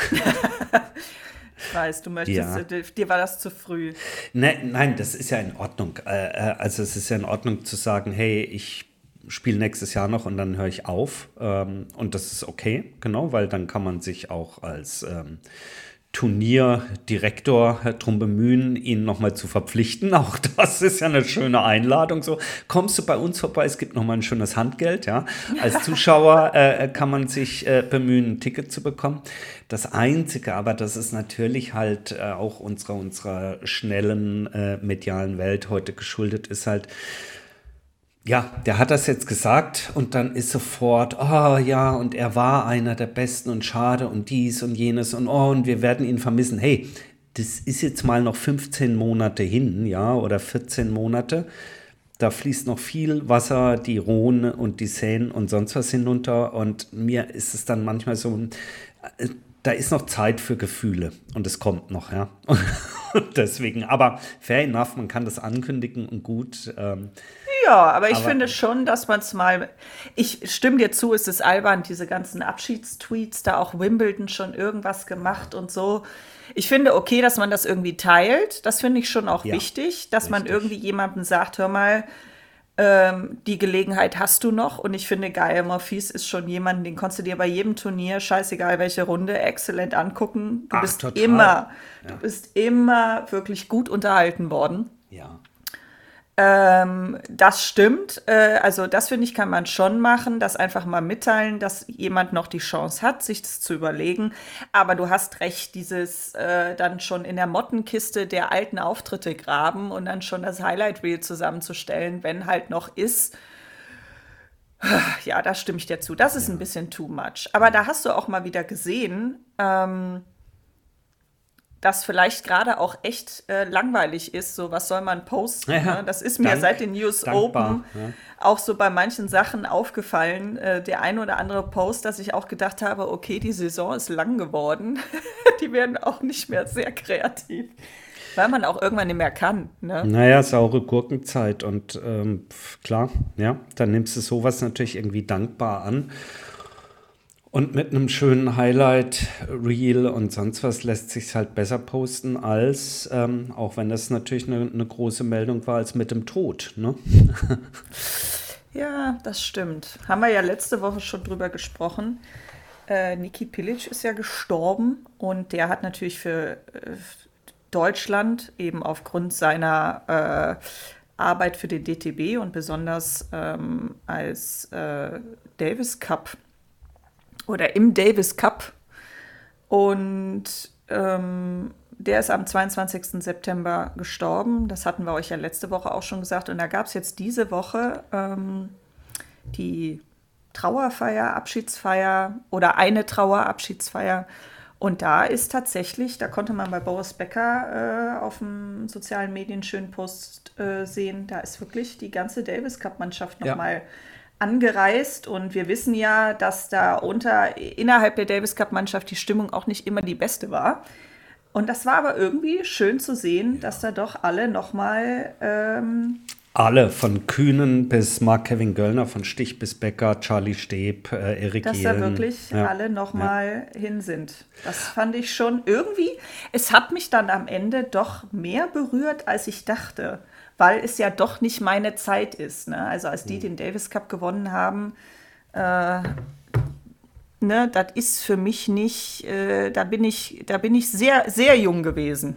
Speaker 1: Ich weiß, du möchtest,
Speaker 2: Ja.
Speaker 1: dir, dir war das zu früh.
Speaker 2: Nein, nein, das ist ja in Ordnung. Äh, äh, also es ist ja in Ordnung zu sagen, hey, ich spiele nächstes Jahr noch und dann höre ich auf. Ähm, und das ist okay, genau, weil dann kann man sich auch als ähm, Turnierdirektor darum bemühen, ihn nochmal zu verpflichten. Auch das ist ja eine schöne Einladung. So, kommst du bei uns vorbei, es gibt nochmal ein schönes Handgeld. Ja? Als Zuschauer äh, kann man sich äh, bemühen, ein Ticket zu bekommen. Das Einzige, aber das ist natürlich halt äh, auch unserer, unserer schnellen äh, medialen Welt heute geschuldet, ist halt, ja, der hat das jetzt gesagt und dann ist sofort, oh ja, und er war einer der Besten und schade und dies und jenes und oh, und wir werden ihn vermissen. Hey, das ist jetzt mal noch fünfzehn Monate hin, ja, oder vierzehn Monate. Da fließt noch viel Wasser, die Rhone und die Seine und sonst was hinunter und mir ist es dann manchmal so, äh, da ist noch Zeit für Gefühle und es kommt noch, ja. Und deswegen, aber fair enough, man kann das ankündigen und gut. Ähm,
Speaker 1: Ja, aber ich
Speaker 2: Aber-
Speaker 1: finde schon, dass man es mal. Ich stimme dir zu, es ist albern, diese ganzen Abschiedstweets, da auch Wimbledon schon irgendwas gemacht und so. Ich finde okay, dass man das irgendwie teilt. Das finde ich schon auch
Speaker 2: Ja,
Speaker 1: wichtig, dass man
Speaker 2: richtig.
Speaker 1: irgendwie jemandem sagt, hör mal, ähm, die Gelegenheit hast du noch. Und ich finde, Gael Monfils ist schon jemand, den konntest du dir bei jedem Turnier, scheißegal welche Runde, exzellent angucken. Du
Speaker 2: Ach,
Speaker 1: bist
Speaker 2: total.
Speaker 1: immer,
Speaker 2: Ja.
Speaker 1: du bist immer wirklich gut unterhalten worden.
Speaker 2: ja.
Speaker 1: Ähm, das stimmt. Äh, also das finde ich, kann man schon machen, das einfach mal mitteilen, dass jemand noch die Chance hat, sich das zu überlegen. Aber du hast recht, dieses äh, dann schon in der Mottenkiste der alten Auftritte graben und dann schon das Highlight Reel zusammenzustellen, wenn halt noch ist. Ja, da stimme ich dir zu. Das ist ein bisschen too much. Aber da hast du auch mal wieder gesehen, ähm, das vielleicht gerade auch echt äh, langweilig ist. So, was soll man posten?
Speaker 2: Ja,
Speaker 1: Ne? Das ist mir
Speaker 2: dank,
Speaker 1: seit den News
Speaker 2: dankbar,
Speaker 1: Open
Speaker 2: ja.
Speaker 1: auch so bei manchen Sachen aufgefallen. Äh, der ein oder andere Post, dass ich auch gedacht habe, okay, die Saison ist lang geworden. Die werden auch nicht mehr sehr kreativ. Weil man auch irgendwann nicht mehr kann. Ne?
Speaker 2: Naja, saure Gurkenzeit und ähm, klar, ja, dann nimmst du sowas natürlich irgendwie dankbar an. Und mit einem schönen Highlight, Reel und sonst was lässt sich halt besser posten als, ähm, auch wenn das natürlich eine, eine große Meldung war, als mit dem Tod. Ne?
Speaker 1: Ja, das stimmt. Haben wir ja letzte Woche schon drüber gesprochen. Äh, Niki Pilic ist ja gestorben und der hat natürlich für äh, Deutschland eben aufgrund seiner äh, Arbeit für den D T B und besonders ähm, als äh, Davis Cup oder im Davis Cup. Und ähm, der ist am zweiundzwanzigsten September gestorben. Das hatten wir euch ja letzte Woche auch schon gesagt. Und da gab es jetzt diese Woche ähm, die Trauerfeier, Abschiedsfeier oder eine Trauerabschiedsfeier. Und da ist tatsächlich, da konnte man bei Boris Becker äh, auf dem sozialen Medien schönen Post äh, sehen, da ist wirklich die ganze Davis Cup-Mannschaft nochmal
Speaker 2: Ja.
Speaker 1: angereist. Und wir wissen ja, dass da unter, innerhalb der Davis Cup-Mannschaft die Stimmung auch nicht immer die beste war. Und das war aber irgendwie schön zu sehen, dass da doch alle nochmal ähm,
Speaker 2: Alle, von Kühnen bis Marc-Kevin Göllner, von Stich bis Becker, Charlie Steb, äh, Erik
Speaker 1: dass da
Speaker 2: Jelen.
Speaker 1: wirklich
Speaker 2: Ja.
Speaker 1: alle nochmal hin sind. Das fand ich schon irgendwie, es hat mich dann am Ende doch mehr berührt, als ich dachte, weil es ja doch nicht meine Zeit ist. Ne? Also als die den Davis Cup gewonnen haben, äh, ne, das ist für mich nicht, äh, da bin ich, da bin ich sehr, sehr jung gewesen.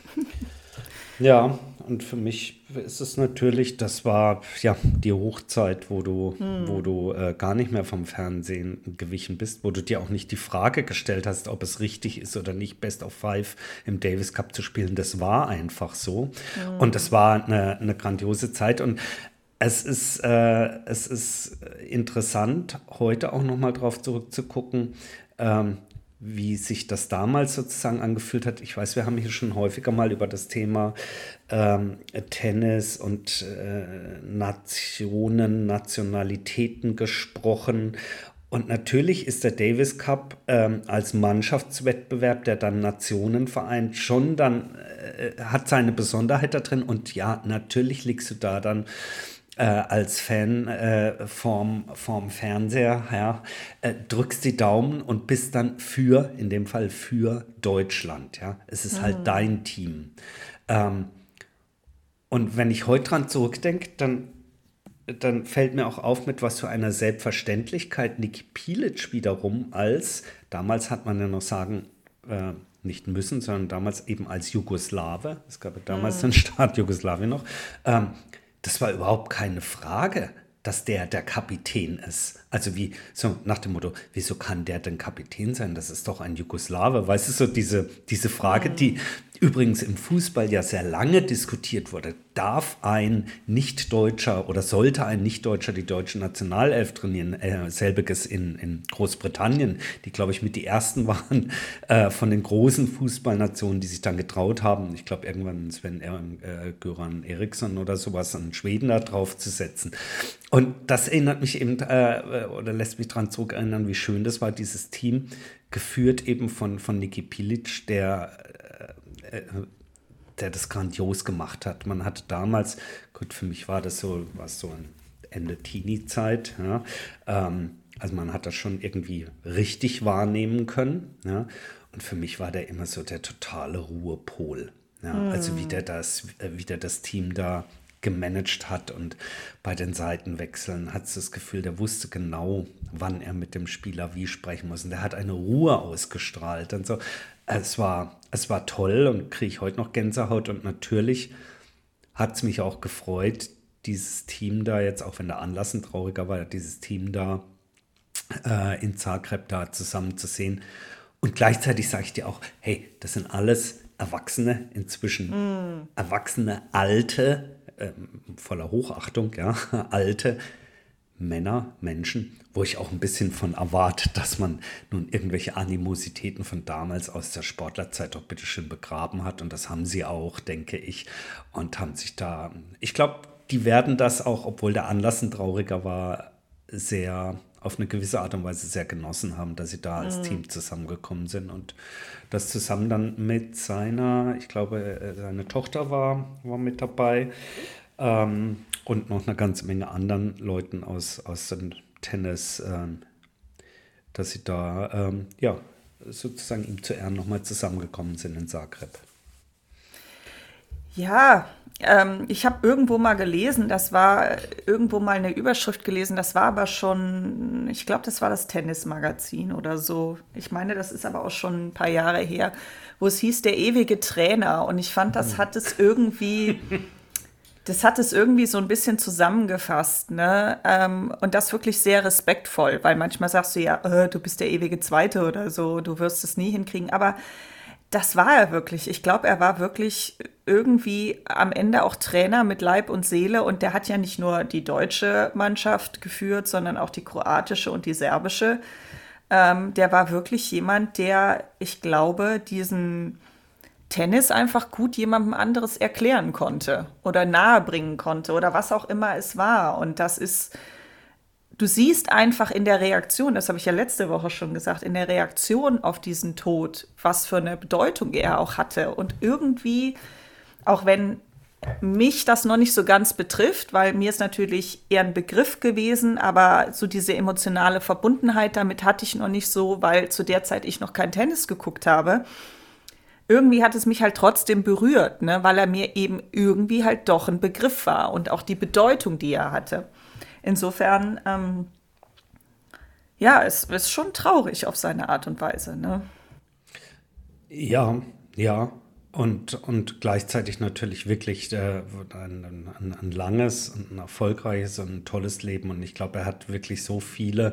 Speaker 2: Ja, und für mich ist es natürlich, das war ja die Hochzeit, wo du, wo du äh, gar nicht mehr vom Fernsehen gewichen bist, wo du dir auch nicht die Frage gestellt hast, ob es richtig ist oder nicht, Best of Five im Davis Cup zu spielen. Das war einfach so. Und das war eine, eine grandiose Zeit. Und es ist, äh, es ist interessant, heute auch nochmal drauf zurückzugucken, ähm, wie sich das damals sozusagen angefühlt hat. Ich weiß, wir haben hier schon häufiger mal über das Thema ähm, Tennis und äh, Nationen, Nationalitäten gesprochen. Und natürlich ist der Davis Cup ähm, als Mannschaftswettbewerb, der dann Nationen vereint, schon dann, äh, hat seine Besonderheit da drin. Und ja, natürlich liegst du da dann Äh, als Fan äh, vorm, vorm Fernseher, ja, äh, drückst die Daumen und bist dann für, in dem Fall für Deutschland. Ja. Es ist halt dein Team. Ähm, und wenn ich heute dran zurückdenke, dann, dann fällt mir auch auf, mit was für einer Selbstverständlichkeit Niki Pilic wiederum als, damals hat man ja noch sagen, äh, nicht müssen, sondern damals eben als Jugoslawe, es gab ja damals den Staat Jugoslawien noch, ähm, das war überhaupt keine Frage, dass der der Kapitän ist. Also wie, so nach dem Motto, wieso kann der denn Kapitän sein? Das ist doch ein Jugoslawe. Weißt du, so diese, diese Frage, die übrigens im Fußball ja sehr lange diskutiert wurde. Darf ein Nicht-Deutscher oder sollte ein Nicht-Deutscher die deutsche Nationalelf trainieren? Äh, selbiges in, in Großbritannien, die, glaube ich, mit die ersten waren äh, von den großen Fußballnationen, die sich dann getraut haben. Ich glaube, irgendwann Sven äh, Göran Eriksson oder sowas an Schweden da drauf zu setzen. Und das erinnert mich eben, äh, oder lässt mich daran zurückerinnern, wie schön das war, dieses Team, geführt eben von, von Niki Pilic, der äh, der das grandios gemacht hat. Man hatte damals, gut, für mich war das so, war es so ein Ende Teenie-Zeit, ja, ähm, also man hat das schon irgendwie richtig wahrnehmen können, ja, und für mich war der immer so der totale Ruhepol, ja, mhm. also wie der das, wie der das Team da gemanagt hat und bei den Seitenwechseln hat es das Gefühl, der wusste genau, wann er mit dem Spieler wie sprechen muss und der hat eine Ruhe ausgestrahlt und so. Es war, es war toll und kriege ich heute noch Gänsehaut und natürlich hat es mich auch gefreut, dieses Team da jetzt, auch wenn der Anlass ein trauriger war, dieses Team da äh, in Zagreb da zusammen zu sehen. Und gleichzeitig sage ich dir auch, hey, das sind alles Erwachsene, inzwischen mm. erwachsene, alte, äh, voller Hochachtung, ja, alte Männer, Menschen, wo ich auch ein bisschen von erwarte, dass man nun irgendwelche Animositäten von damals aus der Sportlerzeit doch bitteschön begraben hat. Und das haben sie auch, denke ich, und haben sich da, ich glaube, die werden das auch, obwohl der Anlass ein trauriger war, sehr auf eine gewisse Art und Weise sehr genossen haben, dass sie da als mhm. Team zusammengekommen sind und das zusammen dann mit seiner, ich glaube, seine Tochter war, war mit dabei ähm, und noch eine ganze Menge anderen Leuten aus, aus dem Tennis, ähm, dass sie da ähm, ja, sozusagen ihm zu Ehren nochmal zusammengekommen sind in Zagreb.
Speaker 1: Ja, ähm, ich habe irgendwo mal gelesen, das war irgendwo mal eine Überschrift gelesen, das war aber schon, ich glaube, das war das Tennismagazin oder so. Ich meine, das ist aber auch schon ein paar Jahre her, wo es hieß, der ewige Trainer. Und ich fand, das hat es irgendwie, das hat es irgendwie so ein bisschen zusammengefasst, ne? Ähm, und das wirklich sehr respektvoll, weil manchmal sagst du ja, äh, du bist der ewige Zweite oder so, du wirst es nie hinkriegen, aber das war er wirklich. Ich glaube, er war wirklich irgendwie am Ende auch Trainer mit Leib und Seele. Und der hat ja nicht nur die deutsche Mannschaft geführt, sondern auch die kroatische und die serbische. Ähm, der war wirklich jemand, der, ich glaube, diesen Tennis einfach gut jemandem anderes erklären konnte oder nahebringen konnte oder was auch immer es war. Und das ist... Du siehst einfach in der Reaktion, das habe ich ja letzte Woche schon gesagt, in der Reaktion auf diesen Tod, was für eine Bedeutung er auch hatte. Und irgendwie, auch wenn mich das noch nicht so ganz betrifft, weil mir ist natürlich eher ein Begriff gewesen, aber so diese emotionale Verbundenheit damit hatte ich noch nicht so, weil zu der Zeit ich noch kein Tennis geguckt habe. Irgendwie hat es mich halt trotzdem berührt, ne, weil er mir eben irgendwie halt doch ein Begriff war und auch die Bedeutung, die er hatte. Insofern, ähm, ja, es ist schon traurig auf seine Art und Weise, ne?
Speaker 2: Ja, ja. Und, und gleichzeitig natürlich wirklich äh, ein, ein, ein langes, ein erfolgreiches und ein tolles Leben. Und ich glaube, er hat wirklich so viele,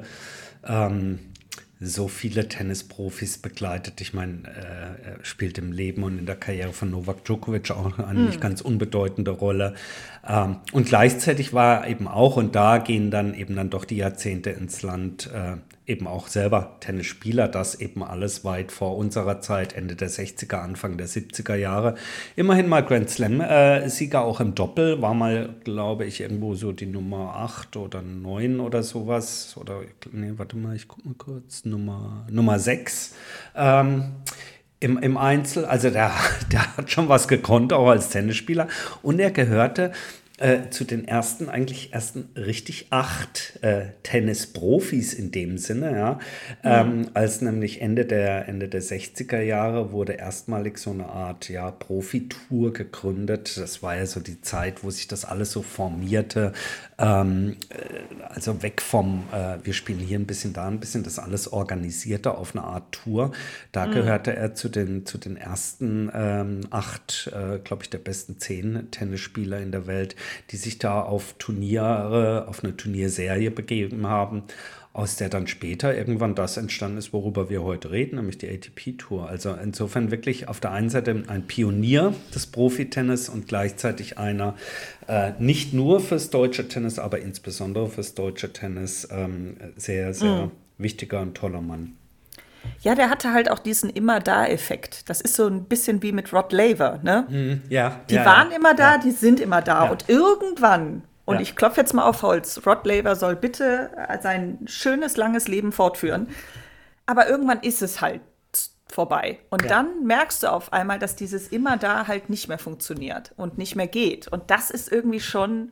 Speaker 2: ähm, so viele Tennisprofis begleitet. Ich meine, äh, er spielt im Leben und in der Karriere von Novak Djokovic auch eine mm. nicht ganz unbedeutende Rolle. Ähm, und gleichzeitig war er eben auch, und da gehen dann eben dann doch die Jahrzehnte ins Land, äh, eben auch selber Tennisspieler, das eben alles weit vor unserer Zeit, Ende der sechziger, Anfang der siebziger Jahre. Immerhin mal Grand Slam-Sieger, äh, auch im Doppel, war mal, glaube ich, irgendwo so die Nummer acht oder neun oder sowas. Oder, nee, warte mal, ich gucke mal kurz, Nummer, Nummer sechs. Ähm, im, im Einzel, also der, der hat schon was gekonnt, auch als Tennisspieler. Und er gehörte Äh, zu den ersten, eigentlich ersten richtig acht äh, Tennisprofis in dem Sinne, ja. Mhm. Ähm, als nämlich Ende der, Ende der sechziger Jahre wurde erstmalig so eine Art, ja, Profitour gegründet. Das war ja so die Zeit, wo sich das alles so formierte. Ähm, äh, also weg vom, äh, wir spielen hier ein bisschen, da ein bisschen, das alles organisierte auf eine Art Tour. Da mhm. gehörte er zu den, zu den ersten ähm, acht, äh, glaube ich, der besten zehn Tennisspieler in der Welt, die sich da auf Turniere, auf eine Turnierserie begeben haben, aus der dann später irgendwann das entstanden ist, worüber wir heute reden, nämlich die A T P-Tour. Also insofern wirklich auf der einen Seite ein Pionier des Profitennis und gleichzeitig einer äh, nicht nur fürs deutsche Tennis, aber insbesondere fürs deutsche Tennis ähm, sehr, sehr mhm. wichtiger und toller Mann.
Speaker 1: Ja, der hatte halt auch diesen Immer-Da-Effekt. Das ist so ein bisschen wie mit Rod Laver, ne?
Speaker 2: Mhm, ja.
Speaker 1: Die
Speaker 2: ja,
Speaker 1: waren
Speaker 2: ja,
Speaker 1: immer da,
Speaker 2: ja.
Speaker 1: die sind immer da.
Speaker 2: Ja.
Speaker 1: Und irgendwann, und
Speaker 2: ja.
Speaker 1: ich klopfe jetzt mal auf Holz, Rod Laver soll bitte sein schönes, langes Leben fortführen. Aber irgendwann ist es halt vorbei. Und ja. dann merkst du auf einmal, dass dieses Immer-Da halt nicht mehr funktioniert und nicht mehr geht. Und das ist irgendwie schon,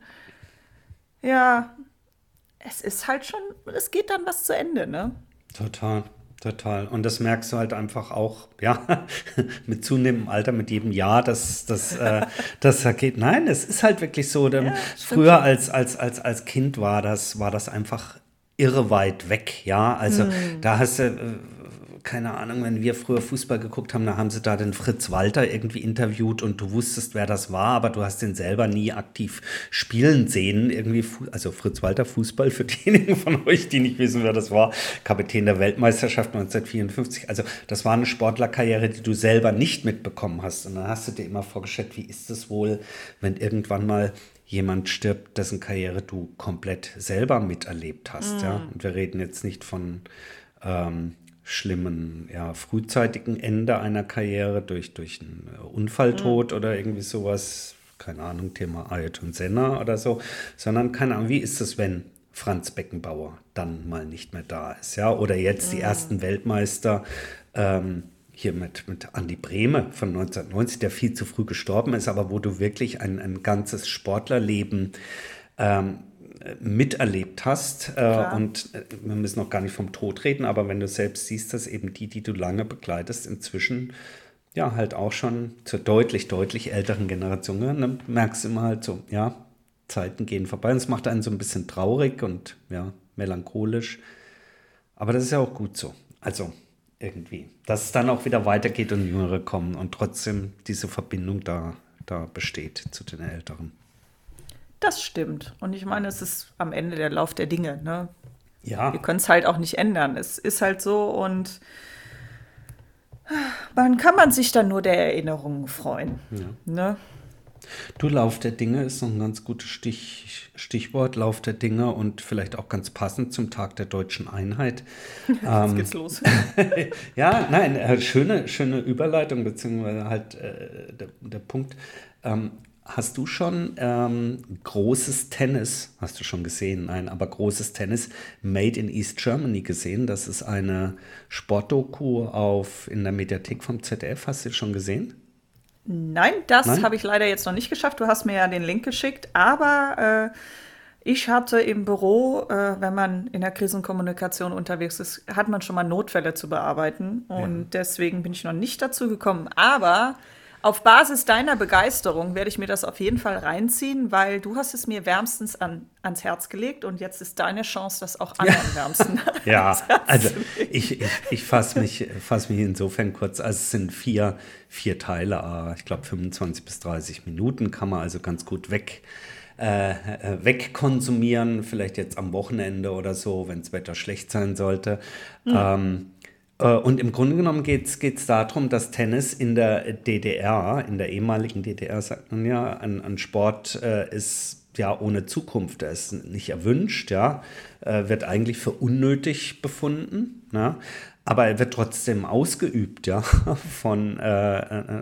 Speaker 1: ja, es ist halt schon, es geht dann was zu Ende, ne?
Speaker 2: Total. Total. Und das merkst du halt einfach auch, ja, mit zunehmendem Alter, mit jedem Jahr, dass das äh, das geht. Nein, es ist halt wirklich so. Denn ja, früher als, als, als, als Kind war das, war das einfach irre weit weg, ja. Also mm. da hast du, keine Ahnung, wenn wir früher Fußball geguckt haben, da haben sie da den Fritz Walter irgendwie interviewt und du wusstest, wer das war, aber du hast den selber nie aktiv spielen sehen. Irgendwie, Fu- also Fritz Walter Fußball für diejenigen von euch, die nicht wissen, wer das war, Kapitän der Weltmeisterschaft neunzehnhundertvierundfünfzig. Also das war eine Sportlerkarriere, die du selber nicht mitbekommen hast. Und dann hast du dir immer vorgestellt, wie ist es wohl, wenn irgendwann mal jemand stirbt, dessen Karriere du komplett selber miterlebt hast. Ja? Und wir reden jetzt nicht von ähm, schlimmen, ja, frühzeitigen Ende einer Karriere durch, durch einen äh, Unfalltod oder irgendwie sowas, keine Ahnung, Thema Ayrton Senna oder so, sondern keine Ahnung, wie ist es, wenn Franz Beckenbauer dann mal nicht mehr da ist, ja, oder jetzt die ersten Weltmeister, ähm, hier mit, mit Andi Brehme von neunzehnhundertneunzig, der viel zu früh gestorben ist, aber wo du wirklich ein, ein ganzes Sportlerleben ähm, miterlebt hast. Äh, und äh, wir müssen noch gar nicht vom Tod reden, aber wenn du selbst siehst, dass eben die, die du lange begleitest, inzwischen ja halt auch schon zur deutlich, deutlich älteren Generation gehören, dann merkst du immer halt so, ja, Zeiten gehen vorbei. Und es macht einen so ein bisschen traurig und ja, melancholisch. Aber das ist ja auch gut so. Also irgendwie, dass es dann auch wieder weitergeht und Jüngere kommen und trotzdem diese Verbindung da, da besteht zu den Älteren.
Speaker 1: Das stimmt. Und ich meine, es ist am Ende der Lauf der Dinge. Ne?
Speaker 2: Ja.
Speaker 1: Wir können es halt auch nicht ändern. Es ist halt so und man kann man sich dann nur der Erinnerungen freuen.
Speaker 2: Ja.
Speaker 1: Ne?
Speaker 2: Du, Lauf der Dinge ist noch ein ganz gutes Stich, Stichwort, Lauf der Dinge und vielleicht auch ganz passend zum Tag der deutschen Einheit.
Speaker 1: Jetzt ähm, geht's los.
Speaker 2: Ja, nein, äh, schöne, schöne Überleitung, beziehungsweise halt äh, der, der Punkt. Ähm, hast du schon ähm, großes Tennis, hast du schon gesehen, nein, aber großes Tennis Made in East Germany gesehen? Das ist eine Sportdoku auf, in der Mediathek vom Z D F. Hast du das schon gesehen?
Speaker 1: Nein, das habe ich leider jetzt noch nicht geschafft. Du hast mir ja den Link geschickt, aber äh, ich hatte im Büro, äh, wenn man in der Krisenkommunikation unterwegs ist, hat man schon mal Notfälle zu bearbeiten und ja. Deswegen bin ich noch nicht dazu gekommen. Aber auf Basis deiner Begeisterung werde ich mir das auf jeden Fall reinziehen, weil du hast es mir wärmstens an, ans Herz gelegt und jetzt ist deine Chance, das auch anderen ja. wärmsten
Speaker 2: Ja, also ich, ich, ich fasse mich, fass mich insofern kurz. Also es sind vier, vier Teile, ich glaube fünfundzwanzig bis dreißig Minuten, kann man also ganz gut weg, äh, wegkonsumieren, vielleicht jetzt am Wochenende oder so, wenn das Wetter schlecht sein sollte. Mhm. Ähm, Und im Grunde genommen geht es darum, dass Tennis in der D D R, in der ehemaligen D D R, sagt man ja, ein, ein Sport äh, ist ja ohne Zukunft. Er ist nicht erwünscht, ja, äh, wird eigentlich für unnötig befunden, ja, aber er wird trotzdem ausgeübt, ja, von äh, äh,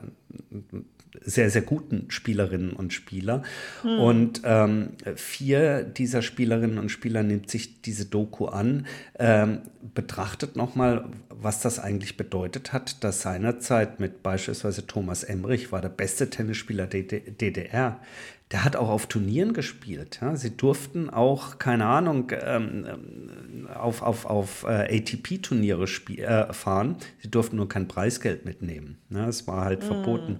Speaker 2: sehr, sehr guten Spielerinnen und Spieler. Hm. Und ähm, vier dieser Spielerinnen und Spieler nimmt sich diese Doku an, ähm, betrachtet nochmal, was das eigentlich bedeutet hat, dass seinerzeit mit beispielsweise Thomas Emrich war der beste Tennisspieler der D D R. Der hat auch auf Turnieren gespielt. Ja. Sie durften auch, keine Ahnung, ähm, auf, auf, auf äh, A T P-Turniere äh, fahren. Sie durften nur kein Preisgeld mitnehmen. Ja, das war halt hm. verboten.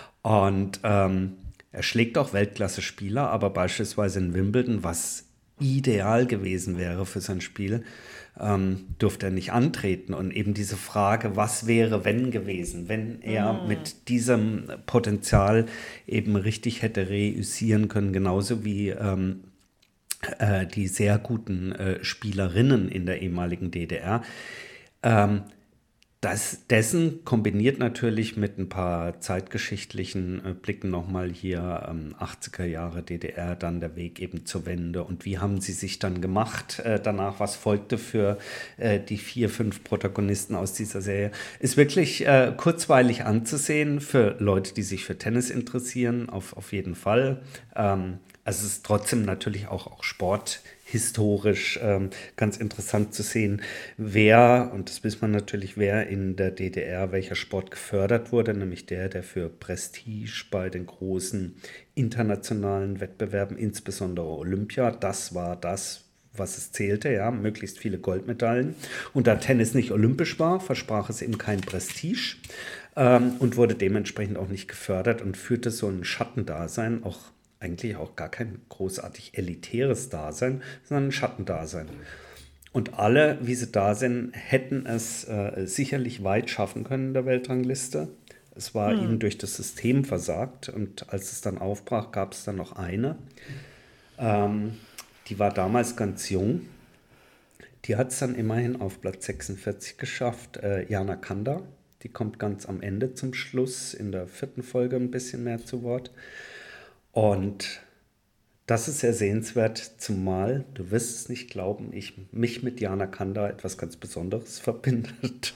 Speaker 2: Und ähm, er schlägt auch Weltklasse-Spieler, aber beispielsweise in Wimbledon, was ideal gewesen wäre für sein Spiel, ähm, durfte er nicht antreten. Und eben diese Frage, was wäre, wenn gewesen, wenn er mm. mit diesem Potenzial eben richtig hätte reüssieren können, genauso wie ähm, äh, die sehr guten äh, Spielerinnen in der ehemaligen D D R. Ähm, Das, dessen kombiniert natürlich mit ein paar zeitgeschichtlichen äh, Blicken nochmal hier ähm, achtziger Jahre D D R, dann der Weg eben zur Wende und wie haben sie sich dann gemacht äh, danach, was folgte für äh, die vier, fünf Protagonisten aus dieser Serie, ist wirklich äh, kurzweilig anzusehen für Leute, die sich für Tennis interessieren, auf, auf jeden Fall. Ähm, also es ist trotzdem natürlich auch, auch Sport historisch ähm, ganz interessant zu sehen, wer, und das wissen wir natürlich, wer in der D D R welcher Sport gefördert wurde, nämlich der, der für Prestige bei den großen internationalen Wettbewerben, insbesondere Olympia, das war das, was es zählte, ja, möglichst viele Goldmedaillen. Und da Tennis nicht olympisch war, versprach es eben kein Prestige ähm, und wurde dementsprechend auch nicht gefördert und führte so ein Schattendasein, auch eigentlich auch gar kein großartig elitäres Dasein, sondern ein Schattendasein. Und alle, wie sie da sind, hätten es äh, sicherlich weit schaffen können in der Weltrangliste. Es war hm. ihnen durch das System versagt. Und als es dann aufbrach, gab es dann noch eine. Ähm, die war damals ganz jung. Die hat es dann immerhin auf Platz sechsundvierzig geschafft. Äh, Jana Kanda, die kommt ganz am Ende zum Schluss, in der vierten Folge ein bisschen mehr zu Wort. Und das ist sehr sehenswert, zumal, du wirst es nicht glauben, ich mich mit Jana Kanda etwas ganz Besonderes verbindet.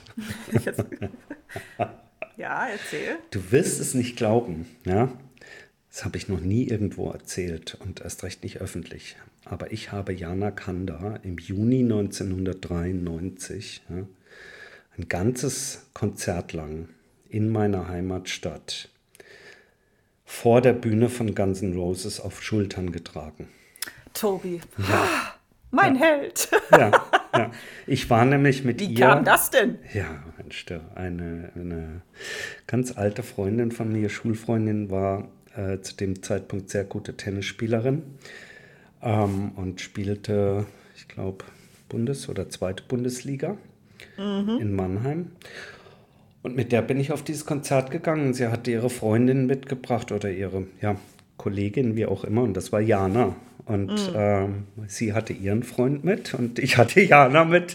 Speaker 1: Ja, erzähl.
Speaker 2: Du wirst es nicht glauben, ja. Das habe ich noch nie irgendwo erzählt und erst recht nicht öffentlich. Aber ich habe Jana Kanda im Juni neunzehnhundertdreiundneunzig ja, ein ganzes Konzert lang in meiner Heimatstadt vor der Bühne von Guns N' Roses auf Schultern getragen.
Speaker 1: Tobi, ja. Mein ja. Held.
Speaker 2: Ja, ja, ich war nämlich mit
Speaker 1: Wie
Speaker 2: ihr...
Speaker 1: Wie kam das denn?
Speaker 2: Ja, Mensch, eine, eine ganz alte Freundin von mir, Schulfreundin, war äh, zu dem Zeitpunkt sehr gute Tennisspielerin ähm, und spielte, ich glaube, Bundes- oder zweite Bundesliga mhm. in Mannheim. Und mit der bin ich auf dieses Konzert gegangen. Sie hatte ihre Freundin mitgebracht oder ihre ja, Kollegin, wie auch immer. Und das war Jana. Und mm. ähm, sie hatte ihren Freund mit und ich hatte Jana mit.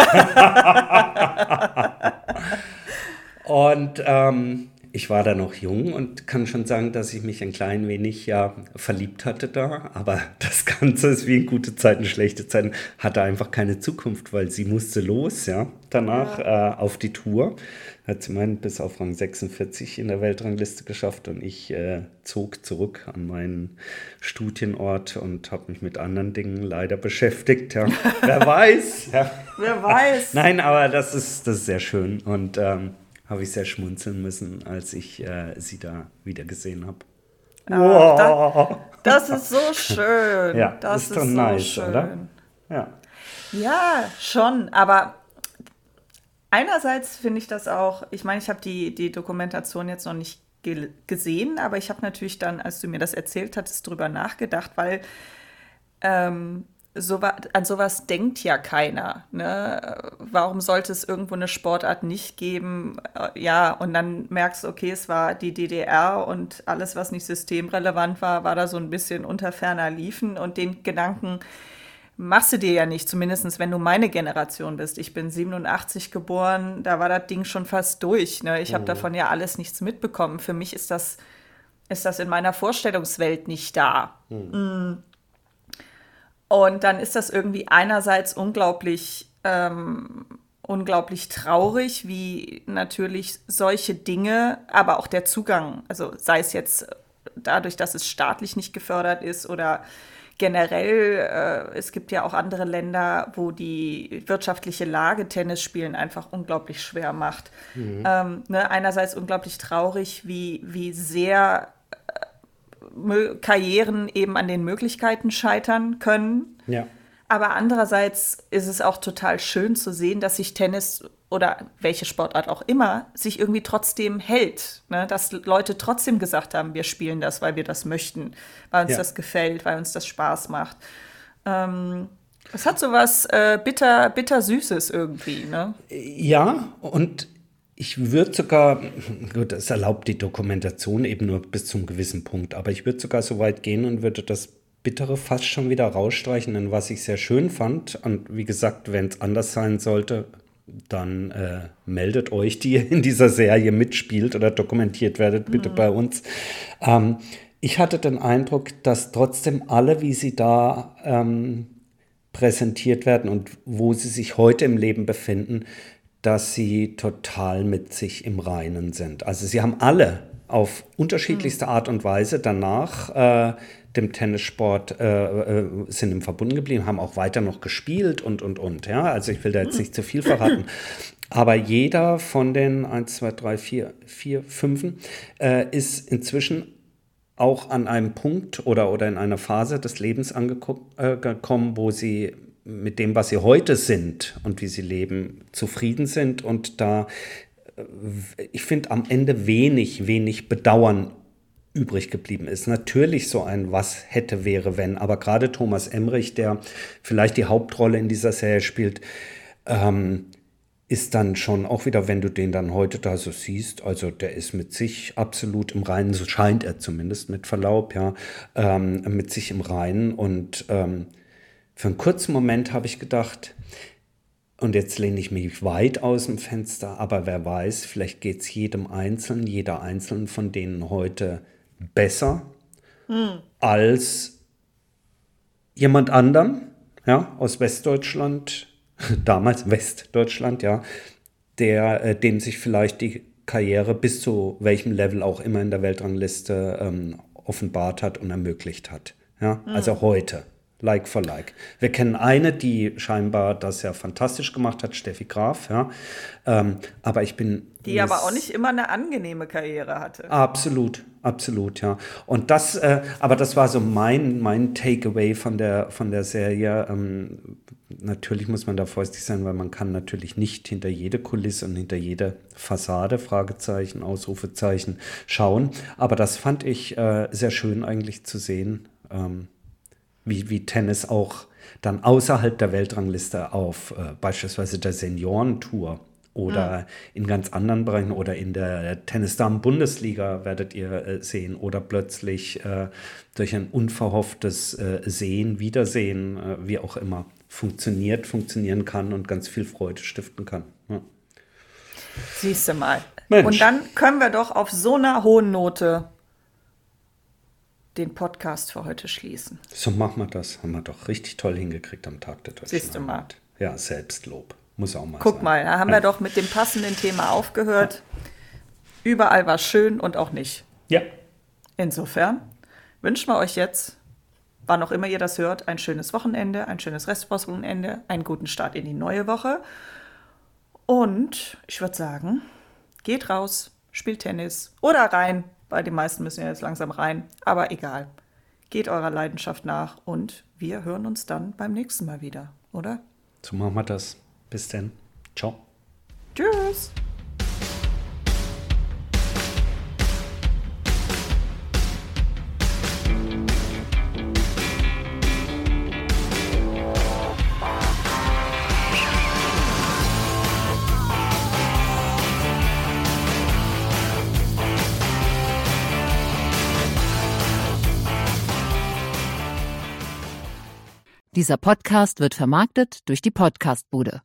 Speaker 2: Und ähm, ich war da noch jung und kann schon sagen, dass ich mich ein klein wenig ja verliebt hatte da. Aber das Ganze ist wie in gute Zeiten, schlechte Zeiten, hatte einfach keine Zukunft, weil sie musste los, ja, danach ja. Äh, auf die Tour. Hat sie meinen bis auf Rang sechsundvierzig in der Weltrangliste geschafft und ich äh, zog zurück an meinen Studienort und habe mich mit anderen Dingen leider beschäftigt. Ja. Wer weiß. Ja.
Speaker 1: Wer weiß.
Speaker 2: Nein, aber das ist, das ist sehr schön und ähm, habe ich sehr schmunzeln müssen, als ich äh, sie da wieder gesehen habe.
Speaker 1: Oh, wow. das, das ist so schön.
Speaker 2: Ja,
Speaker 1: das
Speaker 2: ist,
Speaker 1: ist
Speaker 2: doch
Speaker 1: so
Speaker 2: nice,
Speaker 1: schön.
Speaker 2: Oder? Ja.
Speaker 1: Ja, schon, aber einerseits finde ich das auch, ich meine, ich habe die, die Dokumentation jetzt noch nicht ge- gesehen, aber ich habe natürlich dann, als du mir das erzählt hattest, drüber nachgedacht, weil ähm, so, an sowas denkt ja keiner. Ne? Warum sollte es irgendwo eine Sportart nicht geben? Ja, und dann merkst du, okay, es war die D D R und alles, was nicht systemrelevant war, war da so ein bisschen unter ferner Liefen und den Gedanken machst du dir ja nicht, zumindest wenn du meine Generation bist. Ich bin siebenundachtzig geboren, da war das Ding schon fast durch. Ne? Ich habe oh. davon ja alles nichts mitbekommen. Für mich ist das, ist das in meiner Vorstellungswelt nicht da. Mhm. Und dann ist das irgendwie einerseits unglaublich, ähm, unglaublich traurig, wie natürlich solche Dinge, aber auch der Zugang, also sei es jetzt dadurch, dass es staatlich nicht gefördert ist oder generell, äh, es gibt ja auch andere Länder, wo die wirtschaftliche Lage Tennisspielen einfach unglaublich schwer macht. Mhm. Ähm, ne, einerseits unglaublich traurig, wie, wie sehr äh, Karrieren eben an den Möglichkeiten scheitern können.
Speaker 2: Ja.
Speaker 1: Aber andererseits ist es auch total schön zu sehen, dass sich Tennis oder welche Sportart auch immer sich irgendwie trotzdem hält. Ne? Dass Leute trotzdem gesagt haben, wir spielen das, weil wir das möchten, weil uns ja. das gefällt, weil uns das Spaß macht. Ähm, es hat so was äh, bitter, bitter-Süßes irgendwie. Ne?
Speaker 2: Ja, und ich würde sogar, gut, das erlaubt die Dokumentation eben nur bis zum gewissen Punkt, aber ich würde sogar so weit gehen und würde das Bittere fast schon wieder rausstreichen, denn was ich sehr schön fand, und wie gesagt, wenn es anders sein sollte, dann äh, meldet euch, die in dieser Serie mitspielt oder dokumentiert werdet, bitte mhm. bei uns. Ähm, ich hatte den Eindruck, dass trotzdem alle, wie sie da ähm, präsentiert werden und wo sie sich heute im Leben befinden, dass sie total mit sich im Reinen sind. Also sie haben alle auf unterschiedlichste Art und Weise danach äh, dem Tennissport äh, äh, sind im Verbunden geblieben, haben auch weiter noch gespielt und, und, und. Ja? Also ich will da jetzt nicht zu viel verraten. Aber jeder von den eins, zwei, drei, vier, vier, fünf äh, ist inzwischen auch an einem Punkt oder, oder in einer Phase des Lebens angekommen, äh, wo sie mit dem, was sie heute sind und wie sie leben, zufrieden sind und da, ich finde, am Ende wenig, wenig Bedauern übrig geblieben ist. Natürlich so ein Was hätte, wäre, wenn, aber gerade Thomas Emmerich, der vielleicht die Hauptrolle in dieser Serie spielt, ähm, ist dann schon auch wieder, wenn du den dann heute da so siehst, also der ist mit sich absolut im Reinen, so scheint er zumindest, mit Verlaub, ja, ähm, mit sich im Reinen. Und ähm, für einen kurzen Moment habe ich gedacht, und jetzt lehne ich mich weit aus dem Fenster, aber wer weiß, vielleicht geht es jedem Einzelnen, jeder Einzelnen von denen heute besser hm. als jemand anderen, ja, aus Westdeutschland, damals Westdeutschland, ja, der, äh, dem sich vielleicht die Karriere bis zu welchem Level auch immer in der Weltrangliste ähm, offenbart hat und ermöglicht hat. Ja, hm. also heute. Like for like. Wir kennen eine, die scheinbar das ja fantastisch gemacht hat, Steffi Graf, ja. Ähm, aber ich bin...
Speaker 1: Die aber auch nicht immer eine angenehme Karriere hatte.
Speaker 2: Absolut, absolut, ja. Und das, äh, aber das war so mein, mein Takeaway von der, von der Serie. Ähm, natürlich muss man da vorsichtig sein, weil man kann natürlich nicht hinter jede Kulisse und hinter jede Fassade, Fragezeichen, Ausrufezeichen, schauen. Aber das fand ich äh, sehr schön eigentlich zu sehen, ähm, Wie, wie Tennis auch dann außerhalb der Weltrangliste auf äh, beispielsweise der Seniorentour oder mhm. in ganz anderen Bereichen oder in der Tennisdamen-Bundesliga werdet ihr äh, sehen oder plötzlich äh, durch ein unverhofftes äh, Sehen, Wiedersehen, äh, wie auch immer, funktioniert, funktionieren kann und ganz viel Freude stiften kann. Ja.
Speaker 1: Siehst du mal.
Speaker 2: Mensch.
Speaker 1: Und dann können wir doch auf so einer hohen Note den Podcast für heute schließen.
Speaker 2: So machen wir das. Haben wir doch richtig toll hingekriegt am Tag der Deutschen
Speaker 1: Siehst du mal.
Speaker 2: Heimat. Ja, Selbstlob. Muss auch mal
Speaker 1: Guck
Speaker 2: sein.
Speaker 1: mal, da haben
Speaker 2: ja.
Speaker 1: wir doch mit dem passenden Thema aufgehört. Überall war schön und auch nicht.
Speaker 2: Ja.
Speaker 1: Insofern wünschen wir euch jetzt, wann auch immer ihr das hört, ein schönes Wochenende, ein schönes Restwochenende, einen guten Start in die neue Woche. Und ich würde sagen, geht raus, spielt Tennis oder rein. Weil die meisten müssen ja jetzt langsam rein. Aber egal. Geht eurer Leidenschaft nach und wir hören uns dann beim nächsten Mal wieder, oder?
Speaker 2: So machen wir das. Bis dann. Ciao.
Speaker 1: Tschüss.
Speaker 3: Dieser Podcast wird vermarktet durch die Podcastbude.